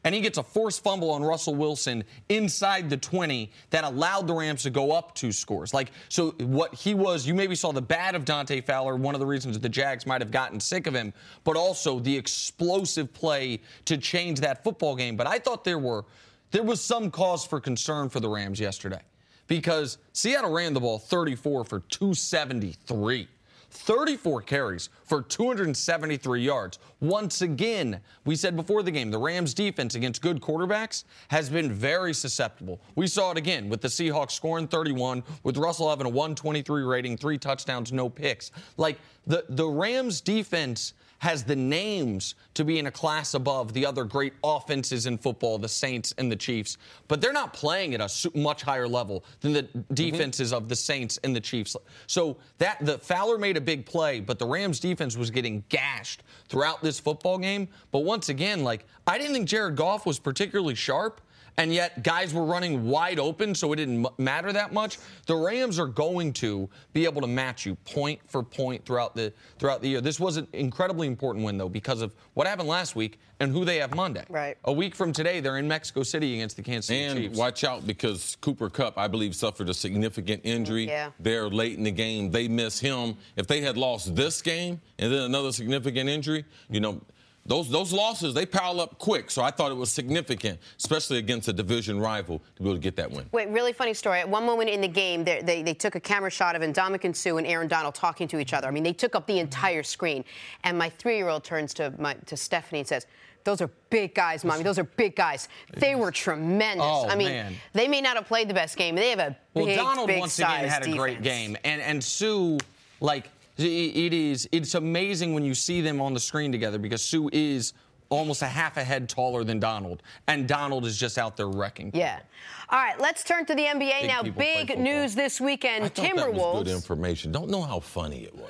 Speaker 6: and he gets a forced fumble on Russell Wilson inside the twenty that allowed the Rams to go up two scores. Like, so what he was, you maybe saw the bad of Dante Fowler, one of the reasons that the Jags might have gotten sick of him, but also the explosive play to change that football game. But I thought there were there was some cause for concern for the Rams yesterday because Seattle ran the ball thirty-four for two seventy-three. thirty-four carries for two hundred seventy-three yards. Once again, we said before the game, the Rams defense against good quarterbacks has been very susceptible. We saw it again with the Seahawks scoring thirty-one, with Russell having a one twenty-three rating, three touchdowns, no picks. Like, the, the Rams defense has the names to be in a class above the other great offenses in football, the Saints and the Chiefs. But they're not playing at a much higher level than the defenses mm-hmm. of the Saints and the Chiefs. So that the Fowler made a big play, but the Rams defense was getting gashed throughout this football game. But once again, like, I didn't think Jared Goff was particularly sharp. And yet guys were running wide open, so it didn't matter that much. The Rams are going to be able to match you point for point throughout the throughout the year. This was an incredibly important win, though, because of what happened last week and who they have Monday.
Speaker 2: Right.
Speaker 6: A week from today, they're in Mexico City against the Kansas City
Speaker 5: and
Speaker 6: Chiefs.
Speaker 5: And watch out because Cooper Kupp, I believe, suffered a significant injury.
Speaker 2: Yeah.
Speaker 5: There late in the game. They miss him. If they had lost this game and then another significant injury, you know, Those those losses, they pile up quick. So I thought it was significant, especially against a division rival, to be able to get that win.
Speaker 2: Wait, really funny story. At one moment in the game, they, they, they took a camera shot of Ndamukong Suh and Aaron Donald talking to each other. I mean, they took up the entire screen. And my three-year-old turns to, my, to Stephanie and says, "Those are big guys, Mommy. Those are big guys." They were tremendous.
Speaker 6: Oh,
Speaker 2: I mean,
Speaker 6: man.
Speaker 2: They may not have played the best game, but they have a big,
Speaker 6: well, Donald
Speaker 2: big
Speaker 6: once again had a
Speaker 2: defense.
Speaker 6: great game. And, and Suh, like, it is, it's amazing when you see them on the screen together because Suh is almost a half a head taller than Donald, and Donald is just out there wrecking.
Speaker 2: Yeah. All right, let's turn to the N B A
Speaker 5: Big
Speaker 2: now. Big news this weekend.
Speaker 5: I thought
Speaker 2: Timberwolves.
Speaker 5: That was good information. Don't know how funny it was.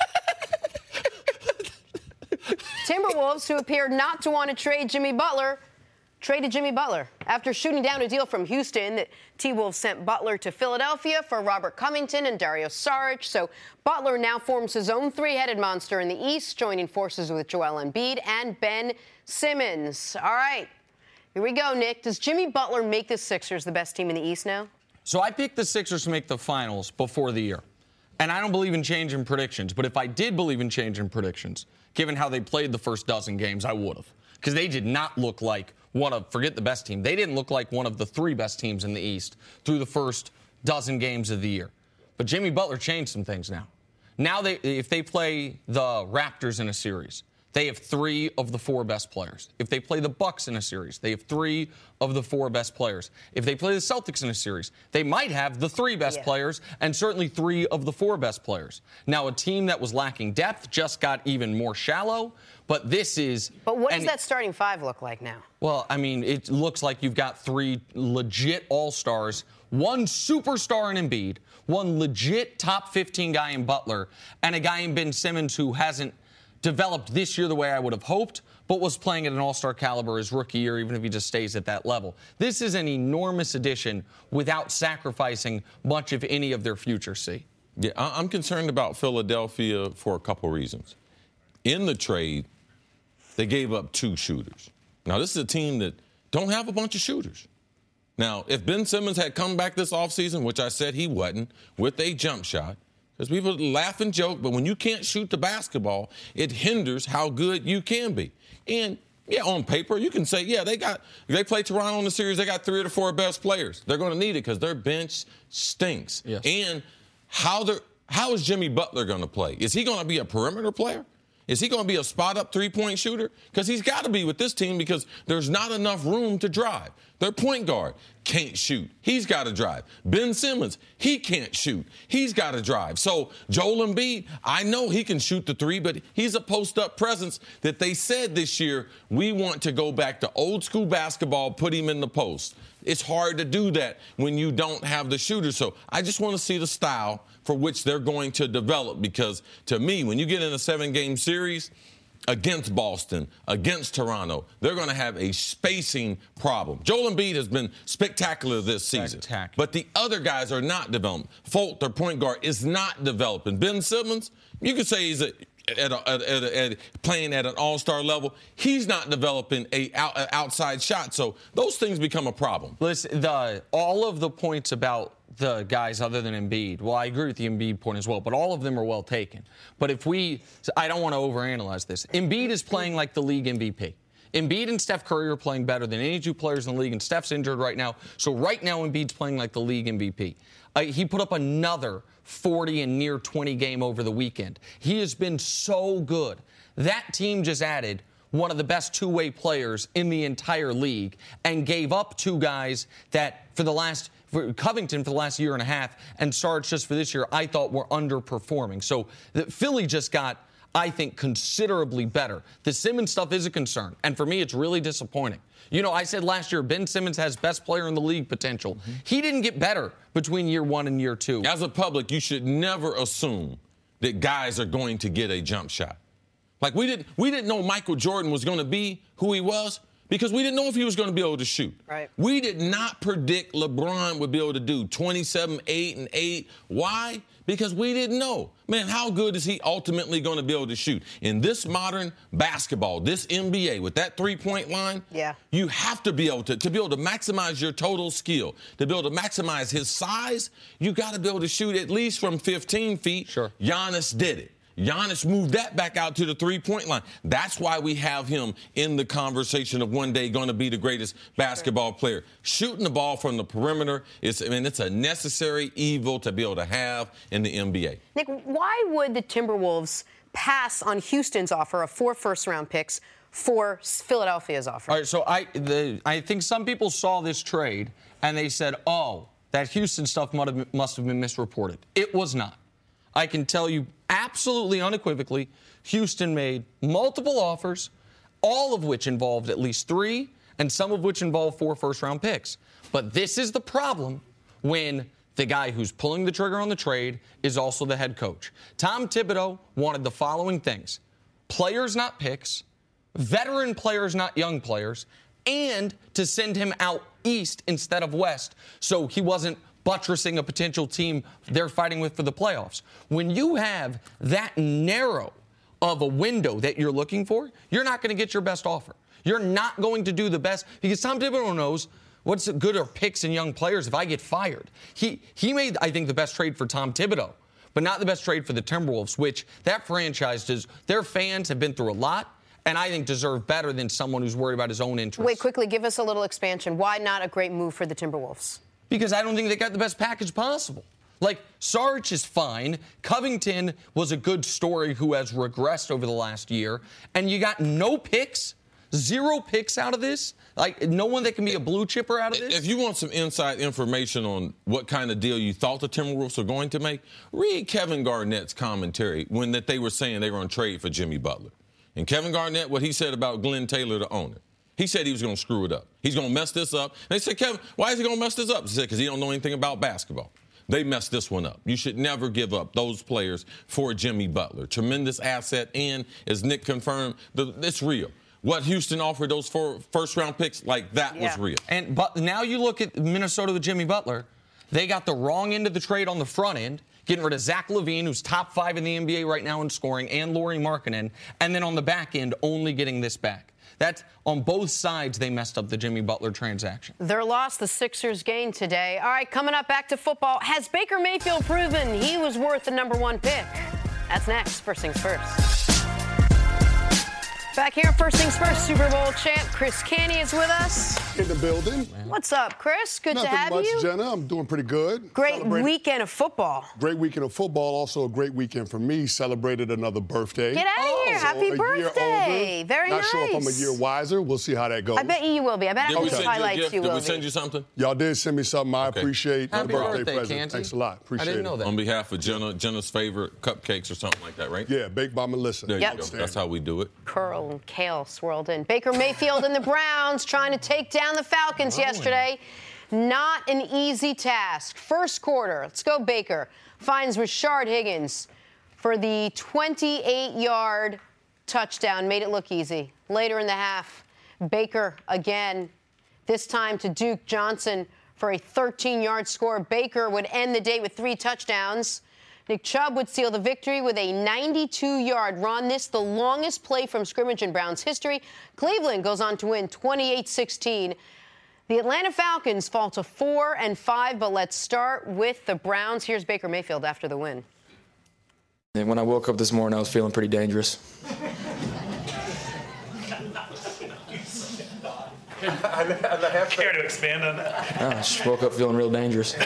Speaker 2: Timberwolves, who appeared not to want to trade Jimmy Butler, traded Jimmy Butler. After shooting down a deal from Houston, the T-Wolves sent Butler to Philadelphia for Robert Covington and Dario Saric. So Butler now forms his own three-headed monster in the East, joining forces with Joel Embiid and Ben Simmons. All right, here we go, Nick. Does Jimmy Butler make the Sixers the best team in the East now?
Speaker 6: So I picked the Sixers to make the finals before the year. And I don't believe in changing predictions. But if I did believe in changing predictions, given how they played the first dozen games, I would have. Because they did not look like one of, forget the best team, they didn't look like one of the three best teams in the East through the first dozen games of the year. But Jimmy Butler changed some things now. Now, they, if they play the Raptors in a series, they have three of the four best players. If they play the Bucks in a series, they have three of the four best players. If they play the Celtics in a series, they might have the three best
Speaker 2: yeah.
Speaker 6: players and certainly three of the four best players. Now, a team that was lacking depth just got even more shallow, but this is...
Speaker 2: But what does that starting five look like now?
Speaker 6: Well, I mean, it looks like you've got three legit all-stars, one superstar in Embiid, one legit top fifteen guy in Butler, and a guy in Ben Simmons who hasn't developed this year the way I would have hoped, but was playing at an all-star caliber his rookie year, even if he just stays at that level. This is an enormous addition without sacrificing much of any of their future, see?
Speaker 5: Yeah, I'm concerned about Philadelphia for a couple reasons. In the trade, they gave up two shooters. Now, this is a team that don't have a bunch of shooters. Now, if Ben Simmons had come back this offseason, which I said he wasn't, with a jump shot, because people laugh and joke, but when you can't shoot the basketball, it hinders how good you can be. And, yeah, on paper, you can say, yeah, they got they play Toronto in the series, they got three of the four best players. They're going to need it because their bench stinks.
Speaker 6: Yes.
Speaker 5: And how they're, how is Jimmy Butler going to play? Is he going to be a perimeter player? Is he going to be a spot-up three-point shooter? Because he's got to be with this team because there's not enough room to drive. Their point guard can't shoot. He's got to drive. Ben Simmons, he can't shoot. He's got to drive. So Joel Embiid, I know he can shoot the three, but he's a post-up presence that they said this year, we want to go back to old-school basketball, put him in the post. It's hard to do that when you don't have the shooter. So I just want to see the style for which they're going to develop because, to me, when you get in a seven-game series against Boston, against Toronto, they're going to have a spacing problem. Joel Embiid has been spectacular this season.
Speaker 6: Spectacular.
Speaker 5: But the other guys are not developing. Fultz, their point guard, is not developing. Ben Simmons, you could say he's a at, a, at, a, at a, playing at an all-star level, he's not developing a, out, a outside shot. So those things become a problem.
Speaker 6: Listen, the all of the points about the guys other than Embiid, well, I agree with the Embiid point as well, but all of them are well taken. But if we, I don't want to overanalyze this. Embiid is playing like the league M V P. Embiid and Steph Curry are playing better than any two players in the league, and Steph's injured right now. So right now, Embiid's playing like the league M V P. Uh, he put up another forty and near twenty game over the weekend. He has been so good. That team just added one of the best two-way players in the entire league and gave up two guys that for the last for Covington for the last year and a half and Sarge just for this year, I thought were underperforming. So the, Philly just got, I think, considerably better. The Simmons stuff is a concern, and for me, it's really disappointing. You know, I said last year, Ben Simmons has best player in the league potential. Mm-hmm. He didn't get better between year one and year two.
Speaker 5: As a public, you should never assume that guys are going to get a jump shot. Like, we didn't, we didn't know Michael Jordan was going to be who he was because we didn't know if he was going to be able to shoot.
Speaker 2: Right.
Speaker 5: We did not predict LeBron would be able to do twenty-seven, eight, and eight. Why? Because we didn't know. Man, how good is he ultimately going to be able to shoot? In this modern basketball, this N B A, with that three-point line,
Speaker 2: yeah.
Speaker 5: you have to be able to, to be able to maximize your total skill, to be able to maximize his size, you got to be able to shoot at least from fifteen feet.
Speaker 6: Sure.
Speaker 5: Giannis did it. Giannis moved that back out to the three-point line. That's why we have him in the conversation of one day going to be the greatest basketball player. Shooting the ball from the perimeter, is, I mean, it's a necessary evil to be able to have in the N B A.
Speaker 2: Nick, why would the Timberwolves pass on Houston's offer of four first-round picks for Philadelphia's offer?
Speaker 6: All right, so I, the, I think some people saw this trade and they said, oh, that Houston stuff must have, must have been misreported. It was not. I can tell you absolutely unequivocally, Houston made multiple offers, all of which involved at least three, and some of which involved four first-round picks. But this is the problem when the guy who's pulling the trigger on the trade is also the head coach. Tom Thibodeau wanted the following things: players, not picks, veteran players, not young players, and to send him out east instead of west so he wasn't buttressing a potential team they're fighting with for the playoffs. When you have that narrow of a window that you're looking for, you're not going to get your best offer. You're not going to do the best because Tom Thibodeau knows what's good are picks and young players if I get fired. He he made, I think, the best trade for Tom Thibodeau, but not the best trade for the Timberwolves, which that franchise does. Their fans have been through a lot, and I think deserve better than someone who's worried about his own interests.
Speaker 2: Wait, quickly, give us a little expansion. Why not a great move for the Timberwolves?
Speaker 6: Because I don't think they got the best package possible. Like, Sarge is fine. Covington was a good story who has regressed over the last year. And you got no picks, zero picks out of this? Like, no one that can be a blue chipper out of this?
Speaker 5: If you want some inside information on what kind of deal you thought the Timberwolves were going to make, read Kevin Garnett's commentary when that they were saying they were on trade for Jimmy Butler. And Kevin Garnett, what he said about Glenn Taylor, the owner. He said he was going to screw it up. He's going to mess this up. And they said, Kevin, why is he going to mess this up? He said, because he don't know anything about basketball. They messed this one up. You should never give up those players for Jimmy Butler. Tremendous asset, and as Nick confirmed, the, it's real. What Houston offered those four first-round picks, like that
Speaker 2: yeah.
Speaker 5: was real.
Speaker 6: And but now you look at Minnesota with Jimmy Butler. They got the wrong end of the trade on the front end, getting rid of Zach LaVine, who's top five in the N B A right now in scoring, and Lauri Markkanen, and then on the back end, only getting this back. That's on both sides, they messed up the Jimmy Butler transaction.
Speaker 2: Their loss, the Sixers gained today. All right, coming up, back to football. Has Baker Mayfield proven he was worth the number one pick? That's next. First things first. Back here, First Things First, Super Bowl champ Chris Canty is with us.
Speaker 9: In the building.
Speaker 2: What's up, Chris? Good
Speaker 9: Nothing
Speaker 2: to have
Speaker 9: much,
Speaker 2: you.
Speaker 9: Jenna. I'm doing pretty good.
Speaker 2: Great
Speaker 9: Celebrated.
Speaker 2: weekend of football.
Speaker 9: Great weekend of football. Also a great weekend for me. Celebrated another birthday.
Speaker 2: Get out of
Speaker 9: oh,
Speaker 2: here.
Speaker 9: So
Speaker 2: Happy
Speaker 9: a
Speaker 2: birthday.
Speaker 9: Year
Speaker 2: Very
Speaker 9: Not
Speaker 2: nice.
Speaker 9: sure if I'm a year wiser. We'll see how that goes.
Speaker 2: I bet you will be. I bet
Speaker 5: Did
Speaker 2: after
Speaker 5: we
Speaker 2: the
Speaker 5: send you a
Speaker 2: highlights
Speaker 5: gift?
Speaker 2: you
Speaker 5: Did
Speaker 2: will
Speaker 5: we
Speaker 2: be.
Speaker 5: send you something?
Speaker 9: Y'all did send me something. I
Speaker 5: Okay.
Speaker 9: appreciate
Speaker 6: Happy
Speaker 9: the birthday,
Speaker 6: birthday,
Speaker 9: present.
Speaker 6: Canty.
Speaker 9: Thanks a lot. Appreciate
Speaker 6: I didn't know
Speaker 9: it.
Speaker 6: that.
Speaker 5: On behalf of Jenna, Jenna's favorite cupcakes or something like that, right?
Speaker 9: Yeah, baked by Melissa.
Speaker 5: There
Speaker 2: Yep.
Speaker 5: you go. That's how we do it.
Speaker 2: Curl and kale swirled in. Baker Mayfield and the Browns trying to take down the Falcons yesterday. Not an easy task. First quarter, let's go Baker, finds Rashard Higgins for the twenty-eight-yard touchdown. Made it look easy. Later in the half, Baker again, this time to Duke Johnson for a thirteen-yard score. Baker would end the day with three touchdowns. Nick Chubb would seal the victory with a ninety-two yard run. This the longest play from scrimmage in Browns history. Cleveland goes on to win twenty-eight sixteen. The Atlanta Falcons fall to four and five, but let's start with the Browns. Here's Baker Mayfield after the win.
Speaker 10: And when I woke up this morning, I was feeling pretty dangerous.
Speaker 11: Care to expand on that?
Speaker 10: I just woke up feeling real dangerous.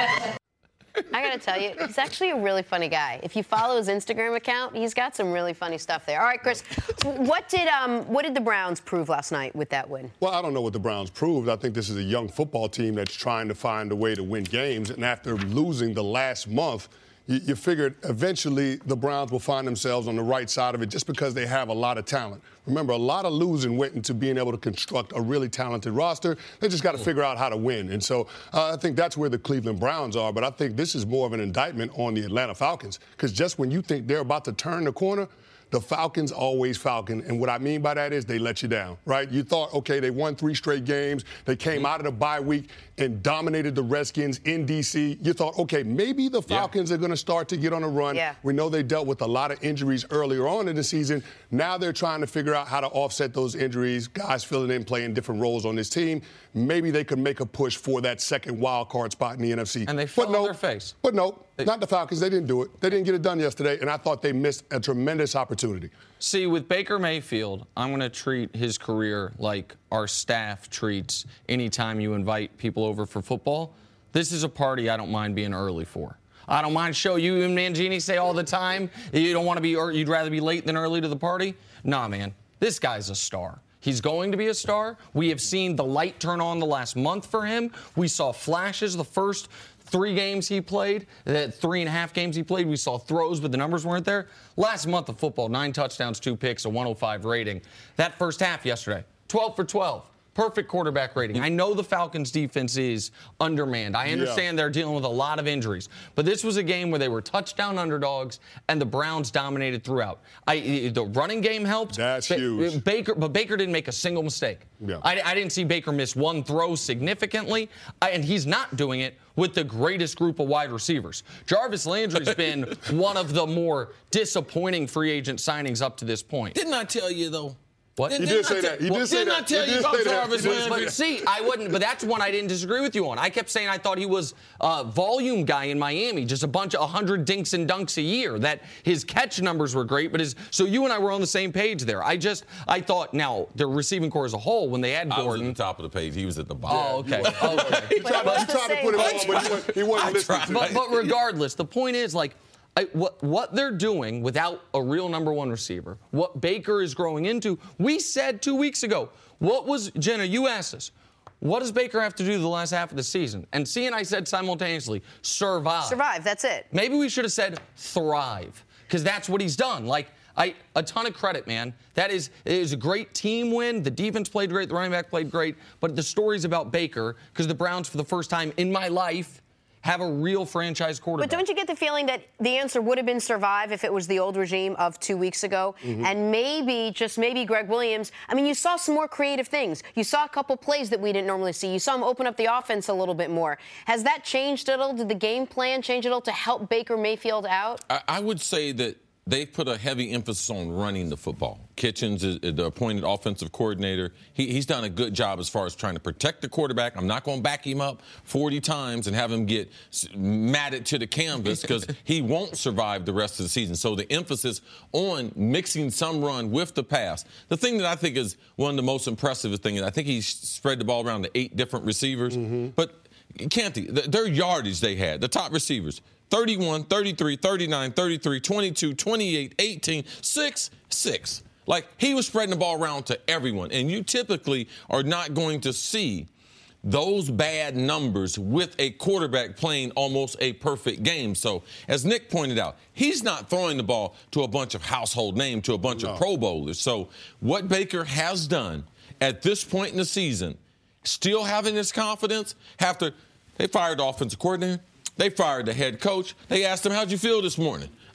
Speaker 2: I got to tell you, he's actually a really funny guy. If you follow his Instagram account, he's got some really funny stuff there. All right, Chris, what did um, what did the Browns prove last night with that win?
Speaker 9: Well, I don't know what the Browns proved. I think this is a young football team that's trying to find a way to win games. And after losing the last month, you, you figured eventually the Browns will find themselves on the right side of it just because they have a lot of talent. Remember, a lot of losing went into being able to construct a really talented roster. They just got to figure out how to win. And so uh, I think that's where the Cleveland Browns are. But I think this is more of an indictment on the Atlanta Falcons, because just when you think they're about to turn the corner, the Falcons always Falcon. And what I mean by that is they let you down, right? You thought, okay, they won three straight games. They came out of the bye week and dominated the Redskins in D C. You thought, okay, maybe the Falcons yeah. are going to start to get on a run.
Speaker 2: Yeah.
Speaker 9: We know they dealt with a lot of injuries earlier on in the season. Now they're trying to figure out how to offset those injuries, guys filling in, playing different roles on this team. Maybe they could make a push for that second wild card spot in the N F C.
Speaker 6: And they fell
Speaker 9: but no,
Speaker 6: on their face.
Speaker 9: But no,
Speaker 6: they,
Speaker 9: not the Falcons. They didn't do it. They didn't get it done yesterday, and I thought they missed a tremendous opportunity.
Speaker 6: See, with Baker Mayfield, I'm going to treat his career like our staff treats anytime you invite people over for football. This is a party I don't mind being early for. I don't mind show you and Mangini say all the time you don't want to be, or you'd rather be late than early to the party. Nah, man, this guy's a star. He's going to be a star. We have seen the light turn on the last month for him. We saw flashes the first three games he played, the three and a half games he played. We saw throws, but the numbers weren't there. Last month of football, nine touchdowns, two picks, a one oh five rating. That first half yesterday, twelve for twelve. Perfect quarterback rating. I know the Falcons' defense is undermanned. I understand yeah. they're dealing with a lot of injuries. But this was a game where they were touchdown underdogs, and the Browns dominated throughout. I, the running game helped.
Speaker 9: That's ba- huge.
Speaker 6: Baker, but Baker didn't make a single mistake.
Speaker 9: Yeah.
Speaker 6: I, I didn't see Baker miss one throw significantly, I, and he's not doing it with the greatest group of wide receivers. Jarvis Landry's been one of the more disappointing free agent signings up to this point.
Speaker 5: Didn't I tell you, though?
Speaker 6: What?
Speaker 9: You did say that. You did say that.
Speaker 5: Didn't I tell you about Jarvis Landry?
Speaker 6: But see, I wouldn't. But that's one I didn't disagree with you on. I kept saying I thought he was a volume guy in Miami, just a bunch of one hundred dinks and dunks a year. That his catch numbers were great, but his. So you and I were on the same page there. I just I thought now the receiving corps as a whole when they had Gordon.
Speaker 5: I was at the top of the page. He was at the bottom.
Speaker 6: Oh, okay. Oh, okay.
Speaker 9: He tried, to, he tried to put it on, but he wasn't, he wasn't listening to
Speaker 6: but,
Speaker 9: it.
Speaker 6: but regardless, the point is like. I, what, what they're doing without a real number one receiver, what Baker is growing into, we said two weeks ago, what was, Jenna, you asked us, what does Baker have to do the last half of the season? And C and I said simultaneously, survive.
Speaker 2: Survive, that's it.
Speaker 6: Maybe we should have said thrive, because that's what he's done. Like, I, a ton of credit, man. That is, it is a great team win. The defense played great. The running back played great. But the story's about Baker, because the Browns, for the first time in my life, have a real franchise quarterback.
Speaker 2: But don't you get the feeling that the answer would have been survive if it was the old regime of two weeks ago? Mm-hmm. And maybe, just maybe, Greg Williams, I mean, you saw some more creative things. You saw a couple plays that we didn't normally see. You saw him open up the offense a little bit more. Has that changed at all? Did the game plan change at all to help Baker Mayfield out?
Speaker 5: I, I would say that they've put a heavy emphasis on running the football. Kitchens is the appointed offensive coordinator. He, he's done a good job as far as trying to protect the quarterback. I'm not going to back him up forty times and have him get matted to the canvas because he won't survive the rest of the season. So the emphasis on mixing some run with the pass. The thing that I think is one of the most impressive things, I think he spread the ball around to eight different receivers. Mm-hmm. But Canty, their yardage they had, the top receivers, thirty-one, thirty-three, thirty-nine, thirty-three, twenty-two, twenty-eight, eighteen, six, six. Like, he was spreading the ball around to everyone. And you typically are not going to see those bad numbers with a quarterback playing almost a perfect game. So, as Nick pointed out, he's not throwing the ball to a bunch of household names, to a bunch no. of Pro Bowlers. So, what Baker has done at this point in the season, still having his confidence, after they fired the offensive coordinator, they fired the head coach. They asked him, how'd you feel this morning?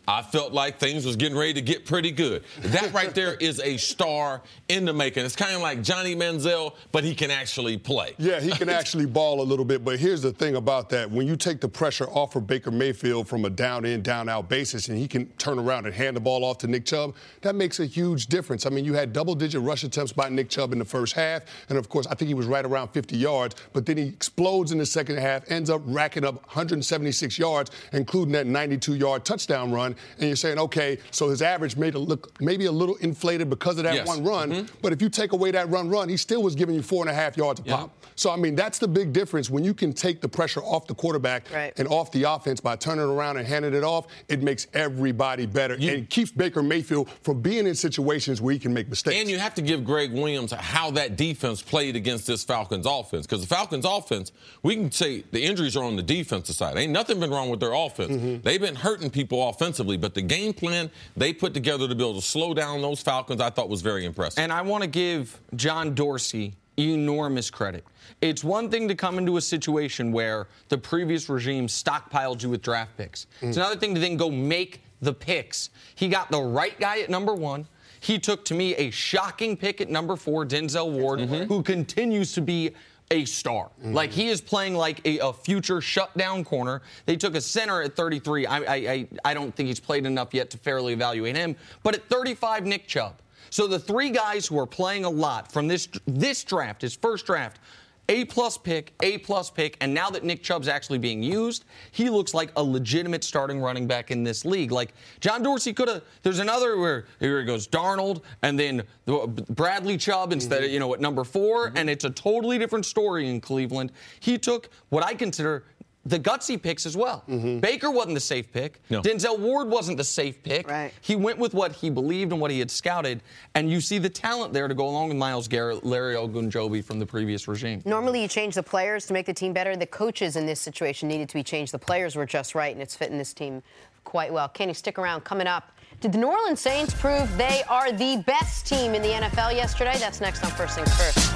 Speaker 5: I felt like things was getting ready to get pretty good. That right there is a star in the making. It's kind of like Johnny Manziel, but he can actually play.
Speaker 9: Yeah, he can actually ball a little bit, but here's the thing about that. When you take the pressure off of Baker Mayfield from a down-in, down-out basis, and he can turn around and hand the ball off to Nick Chubb, that makes a huge difference. I mean, you had double-digit rush attempts by Nick Chubb in the first half, and, of course, I think he was right around fifty yards, but then he explodes in the second half, ends up racking up one hundred seventy-six yards, including that ninety-two-yard touchdown run. And you're saying, okay, so his average made it look maybe a little inflated because of that
Speaker 5: yes.
Speaker 9: one run.
Speaker 5: Mm-hmm.
Speaker 9: But if you take away that run run, he still was giving you four and a half yards a
Speaker 5: yeah.
Speaker 9: pop. So, I mean, that's the big difference. When you can take the pressure off the quarterback
Speaker 2: right.
Speaker 9: and off the offense by turning it around and handing it off, it makes everybody better
Speaker 5: you,
Speaker 9: and keeps Baker Mayfield from being in situations where he can make mistakes.
Speaker 5: And you have to give Greg Williams how that defense played against this Falcons offense. Because the Falcons offense, we can say the injuries are on the defensive side. Ain't nothing been wrong with their offense. Mm-hmm. They've been hurting people offensively, but the game plan they put together to be able to slow down those Falcons, I thought was very impressive.
Speaker 6: And I want to give John Dorsey enormous credit. It's one thing to come into a situation where the previous regime stockpiled you with draft picks. Mm. It's another thing to then go make the picks. He got the right guy at number one. He took, to me, a shocking pick at number four, Denzel Ward, mm-hmm. who continues to be a star. Mm-hmm. Like, he is playing like a, a future shutdown corner. They took a center at thirty-three. I, I, I, I don't think he's played enough yet to fairly evaluate him. But at thirty-five, Nick Chubb. So the three guys who are playing a lot from this this draft, his first draft, A-plus pick, A-plus pick, and now that Nick Chubb's actually being used, he looks like a legitimate starting running back in this league. Like, John Dorsey could have, there's another where here it goes Darnold and then Bradley Chubb instead mm-hmm. of, you know, at number four, mm-hmm. and it's a totally different story in Cleveland. He took what I consider the gutsy picks as well. Mm-hmm. Baker wasn't the safe pick.
Speaker 5: No.
Speaker 6: Denzel Ward wasn't the safe pick.
Speaker 2: Right.
Speaker 6: He went with what he believed and what he had scouted, and you see the talent there to go along with Myles Garrett, Larry Ogunjobi from the previous regime.
Speaker 2: Normally you change the players to make the team better. The coaches in this situation needed to be changed. The players were just right, and it's fitting this team quite well. Kenny, stick around. Coming up, did the New Orleans Saints prove they are the best team in the N F L yesterday? That's next on First Things First.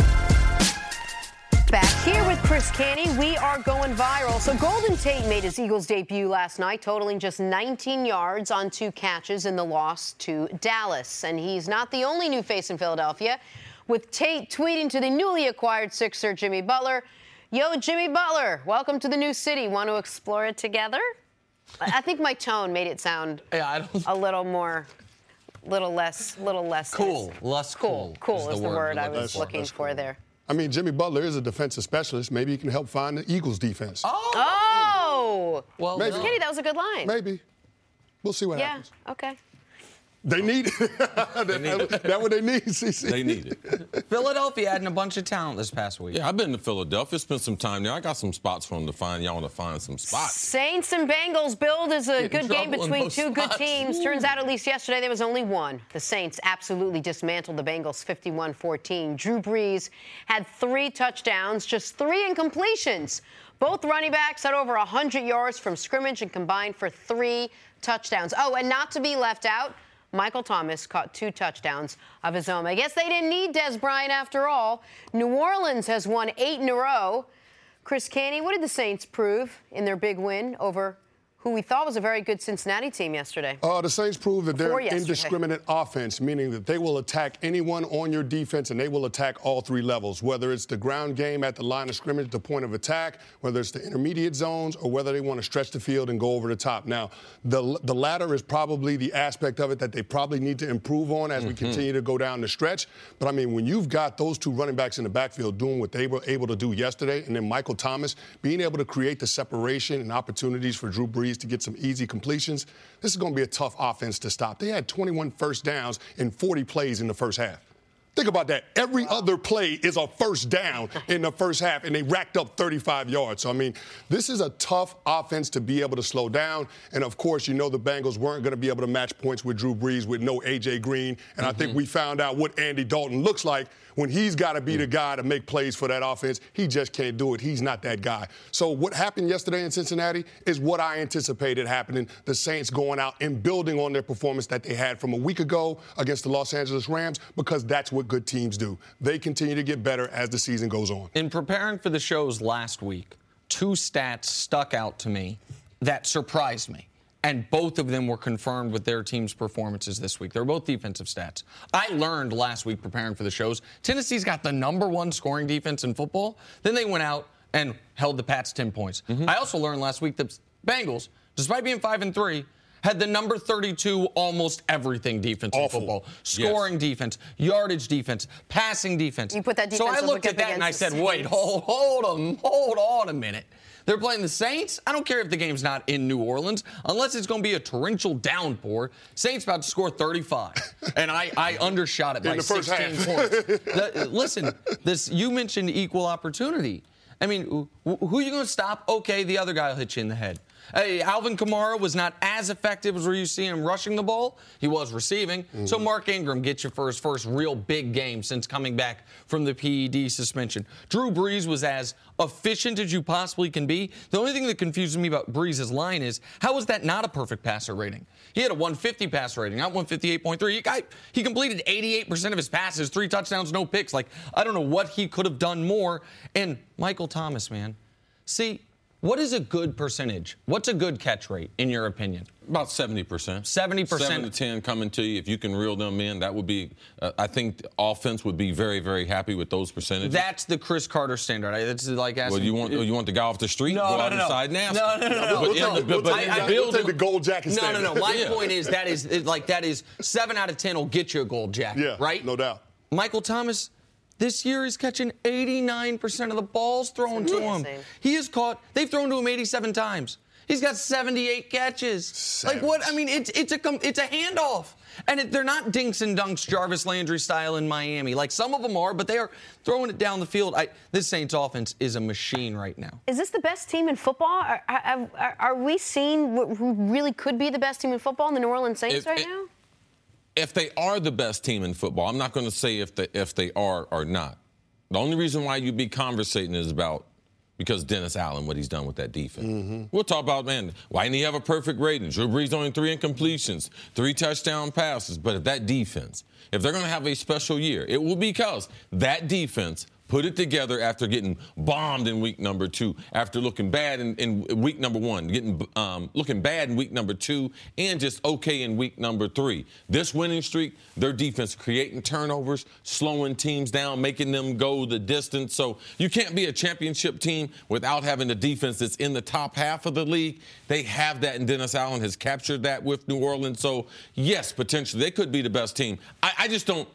Speaker 2: Back here with Chris Canty, we are going viral. So Golden Tate made his Eagles debut last night, totaling just nineteen yards on two catches in the loss to Dallas. And he's not the only new face in Philadelphia, with Tate tweeting to the newly acquired Sixer Jimmy Butler, "Yo, Jimmy Butler, welcome to the new city. Want to explore it together?" I think my tone made it sound
Speaker 6: yeah, I don't...
Speaker 2: a little more, little less, little less
Speaker 6: cool. Less
Speaker 2: cool.
Speaker 6: Cool,
Speaker 2: cool is, is the word, word I was looking
Speaker 9: that's
Speaker 2: for
Speaker 9: cool.
Speaker 2: there.
Speaker 9: I mean, Jimmy Butler is a defensive specialist. Maybe he can help find the Eagles' defense.
Speaker 2: Oh! oh.
Speaker 6: Well,
Speaker 9: maybe.
Speaker 2: Kenny, that was a good line.
Speaker 9: Maybe. We'll see what
Speaker 2: yeah,
Speaker 9: happens.
Speaker 2: Yeah, okay.
Speaker 9: They need it.
Speaker 5: They need it.
Speaker 9: That's what they need, C C.
Speaker 5: They need it.
Speaker 6: Philadelphia adding a bunch of talent this past week.
Speaker 5: Yeah, I've been to Philadelphia, spent some time there. I got some spots for them to find. Y'all want to find some spots.
Speaker 2: Saints and Bengals build is a
Speaker 5: Get
Speaker 2: good game between two
Speaker 5: spots.
Speaker 2: good teams. Turns out, at least yesterday, there was only one. The Saints absolutely dismantled the Bengals fifty-one fourteen. Drew Brees had three touchdowns, just three incompletions. Both running backs had over one hundred yards from scrimmage and combined for three touchdowns. Oh, and not to be left out, Michael Thomas caught two touchdowns of his own. I guess they didn't need Des Bryant after all. New Orleans has won eight in a row. Chris Canty, what did the Saints prove in their big win over who we thought was a very good Cincinnati team yesterday?
Speaker 9: Uh, the Saints proved that
Speaker 2: Before
Speaker 9: they're an
Speaker 2: yesterday.
Speaker 9: indiscriminate offense, meaning that they will attack anyone on your defense, and they will attack all three levels, whether it's the ground game at the line of scrimmage, the point of attack, whether it's the intermediate zones, or whether they want to stretch the field and go over the top. Now, the, the latter is probably the aspect of it that they probably need to improve on as mm-hmm. we continue to go down the stretch. But, I mean, when you've got those two running backs in the backfield doing what they were able to do yesterday, and then Michael Thomas being able to create the separation and opportunities for Drew Brees to get some easy completions, this is going to be a tough offense to stop. They had twenty-one first downs in forty plays in the first half. Think about that. Every wow. other play is a first down in the first half, and they racked up thirty-five yards. So, I mean, this is a tough offense to be able to slow down. And, of course, you know the Bengals weren't going to be able to match points with Drew Brees with no A J Green. And mm-hmm. I think we found out what Andy Dalton looks like when he's got to be the guy to make plays for that offense. He just can't do it. He's not that guy. So what happened yesterday in Cincinnati is what I anticipated happening. The Saints going out and building on their performance that they had from a week ago against the Los Angeles Rams, because that's what good teams do. They continue to get better as the season goes on.
Speaker 6: In preparing for the shows last week, two stats stuck out to me that surprised me. And both of them were confirmed with their team's performances this week. They're both defensive stats. I learned last week preparing for the shows, Tennessee's got the number one scoring defense in football. Then they went out and held the Pats ten points. Mm-hmm. I also learned last week that Bengals, despite being five and three, had the number thirty-two almost everything defense in football. Scoring yes. defense, yardage defense, passing defense.
Speaker 2: You put that defense.
Speaker 6: So I looked at that and I said, wait, hold, hold on, hold on a minute. They're playing the Saints. I don't care if the game's not in New Orleans, unless it's going to be a torrential downpour. Saints about to score thirty-five, and I, I undershot it by sixteen points. The, listen, this you mentioned equal opportunity. I mean, who, who are you going to stop? Okay, the other guy will hit you in the head. Hey, Alvin Kamara was not as effective as where you see him rushing the ball. He was receiving. Mm-hmm. So Mark Ingram gets you for his first real big game since coming back from the P E D suspension. Drew Brees was as efficient as you possibly can be. The only thing that confuses me about Brees' line is, how is that not a perfect passer rating? He had a one fifty passer rating, not one fifty-eight point three. He, he completed eighty-eight percent of his passes, three touchdowns, no picks. Like, I don't know what he could have done more. And Michael Thomas, man. See, what is a good percentage? What's a good catch rate, in your opinion?
Speaker 5: About seventy percent.
Speaker 6: seventy percent.
Speaker 5: seven to ten coming to you. If you can reel them in, that would be, uh, I think the offense would be very, very happy with those percentages.
Speaker 6: That's the Chris Carter standard. It's like asking.
Speaker 5: Well, you want you want the guy off the street?
Speaker 6: No,
Speaker 5: go
Speaker 6: no,
Speaker 5: out
Speaker 6: no, no.
Speaker 5: inside and ask
Speaker 6: No, no, no, no.
Speaker 9: But
Speaker 6: We'll,
Speaker 9: in the,
Speaker 6: we'll,
Speaker 9: but
Speaker 6: I, I,
Speaker 9: we'll take the gold jacket
Speaker 6: No,
Speaker 9: standard.
Speaker 6: no, no. My
Speaker 5: yeah.
Speaker 6: point is that is it, like that is seven out of ten will get you a gold jacket.
Speaker 9: Yeah,
Speaker 6: right?
Speaker 9: No doubt.
Speaker 6: Michael Thomas. This year he's catching eighty-nine percent of the balls thrown to him. He has caught, they've thrown to him eighty-seven times. He's got seventy-eight catches. Savage. Like what? I mean, it's it's a it's a handoff. And it, they're not dinks and dunks Jarvis Landry style in Miami. Like some of them are, but they are throwing it down the field. I, this Saints offense is a machine right now.
Speaker 2: Is this the best team in football? Are, are, are we seeing who really could be the best team in football in the New Orleans Saints
Speaker 5: if,
Speaker 2: right
Speaker 5: it,
Speaker 2: now?
Speaker 5: If they are the best team in football, I'm not going to say if they, if they are or not. The only reason why you'd be conversating is about because Dennis Allen, what he's done with that defense. Mm-hmm. We'll talk about, man, why didn't he have a perfect rating? Drew Brees only three incompletions, three touchdown passes. But if that defense, if they're going to have a special year, it will be because that defense put it together after getting bombed in week number two, after looking bad in, in week number one, getting um, looking bad in week number two, and just okay in week number three. This winning streak, their defense creating turnovers, slowing teams down, making them go the distance. So you can't be a championship team without having a defense that's in the top half of the league. They have that, and Dennis Allen has captured that with New Orleans. So, yes, potentially, they could be the best team. I, I just don't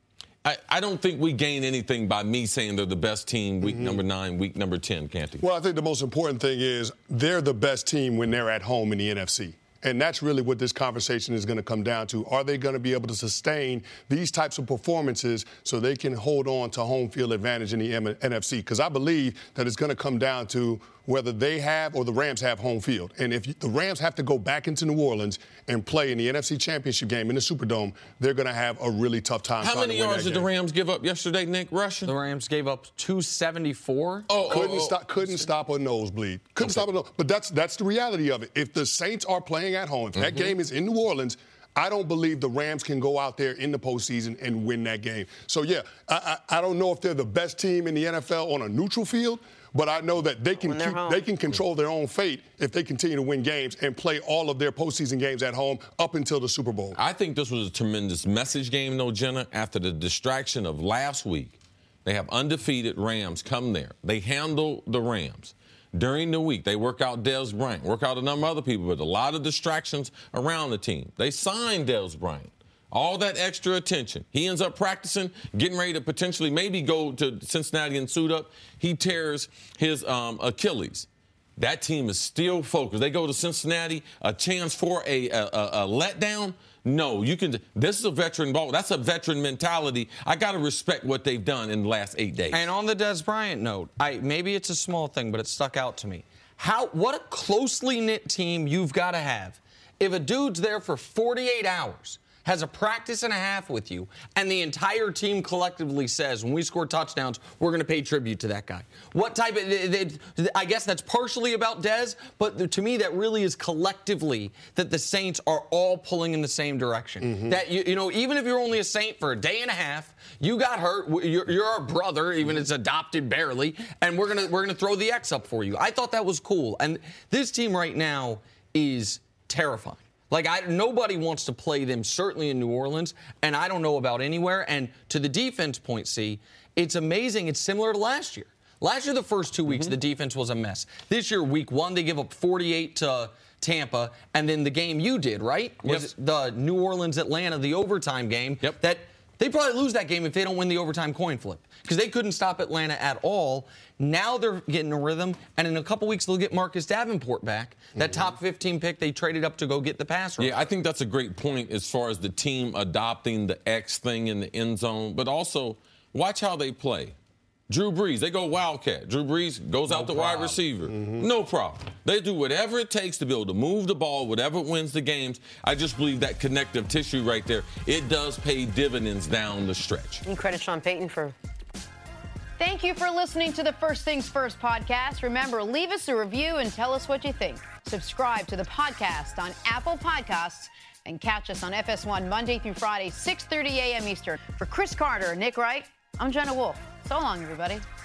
Speaker 5: I, I don't think we gain anything by me saying they're the best team week mm-hmm. number nine, week number ten, Canty.
Speaker 9: Well, I think the most important thing is they're the best team when they're at home in the N F C. And that's really what this conversation is going to come down to. Are they going to be able to sustain these types of performances so they can hold on to home field advantage in the N F C? Because I believe that it's going to come down to whether they have or the Rams have home field. And if the Rams have to go back into New Orleans and play in the N F C Championship game in the Superdome, they're going to have a really tough time.
Speaker 5: How many yards did the Rams give up yesterday, Nick, rushing?
Speaker 6: The Rams gave up two seventy-four.
Speaker 9: Oh, couldn't, oh, oh. Stop, couldn't stop a nosebleed. Couldn't okay. stop a nosebleed. But that's, that's the reality of it. If the Saints are playing at home, if mm-hmm. that game is in New Orleans, I don't believe the Rams can go out there in the postseason and win that game. So, yeah, I, I, I don't know if they're the best team in the N F L on a neutral field, but I know that they can keep, they can control their own fate if they continue to win games and play all of their postseason games at home up until the Super Bowl.
Speaker 5: I think this was a tremendous message game, though, Jenna. After the distraction of last week, they have undefeated Rams come there. They handle the Rams. During the week, they work out Dez Bryant, work out a number of other people, but a lot of distractions around the team. They signed Dez Bryant. All that extra attention. He ends up practicing, getting ready to potentially maybe go to Cincinnati and suit up. He tears his um, Achilles. That team is still focused. They go to Cincinnati, a chance for a, a, a letdown. No, you can. This is a veteran ball. That's a veteran mentality. I got to respect what they've done in the last eight days.
Speaker 6: And on the Dez Bryant note, I maybe it's a small thing, but it stuck out to me. How what a closely knit team you've got to have. If a dude's there for forty-eight hours, has a practice and a half with you, and the entire team collectively says, when we score touchdowns, we're going to pay tribute to that guy. What type of, they, they, I guess that's partially about Dez, but to me that really is collectively that the Saints are all pulling in the same direction. Mm-hmm. That, you, you know, even if you're only a Saint for a day and a half, you got hurt, you're, you're our brother, even if it's adopted barely, and we're going to we're gonna throw the X up for you. I thought that was cool. And this team right now is terrifying. Like, I, nobody wants to play them, certainly in New Orleans, and I don't know about anywhere. And to the defense point, C, it's amazing. It's similar to last year. Last year, the first two weeks, mm-hmm. the defense was a mess. This year, week one, they give up forty-eight to Tampa, and then the game you did, right? Was
Speaker 5: yep.
Speaker 6: the New Orleans-Atlanta, the overtime game.
Speaker 5: Yep.
Speaker 6: That they probably lose that game if they don't win the overtime coin flip because they couldn't stop Atlanta at all. Now they're getting a rhythm, and in a couple weeks they'll get Marcus Davenport back. That mm-hmm. top fifteen pick they traded up to go get the pass rusher.
Speaker 5: Yeah, I think that's a great point as far as the team adopting the X thing in the end zone, but also watch how they play. Drew Brees, they go Wildcat. Drew Brees goes
Speaker 6: no
Speaker 5: out the
Speaker 6: problem.
Speaker 5: wide receiver.
Speaker 9: Mm-hmm.
Speaker 5: No problem. They do whatever it takes to be able to move the ball, whatever wins the games. I just believe that connective tissue right there, it does pay dividends down the stretch.
Speaker 2: And credit Sean Payton for... Thank you for listening to the First Things First podcast. Remember, leave us a review and tell us what you think. Subscribe to the podcast on Apple Podcasts and catch us on F S one Monday through Friday, six thirty a.m. Eastern. For Chris Carter and Nick Wright, I'm Jenna Wolf. So long, everybody.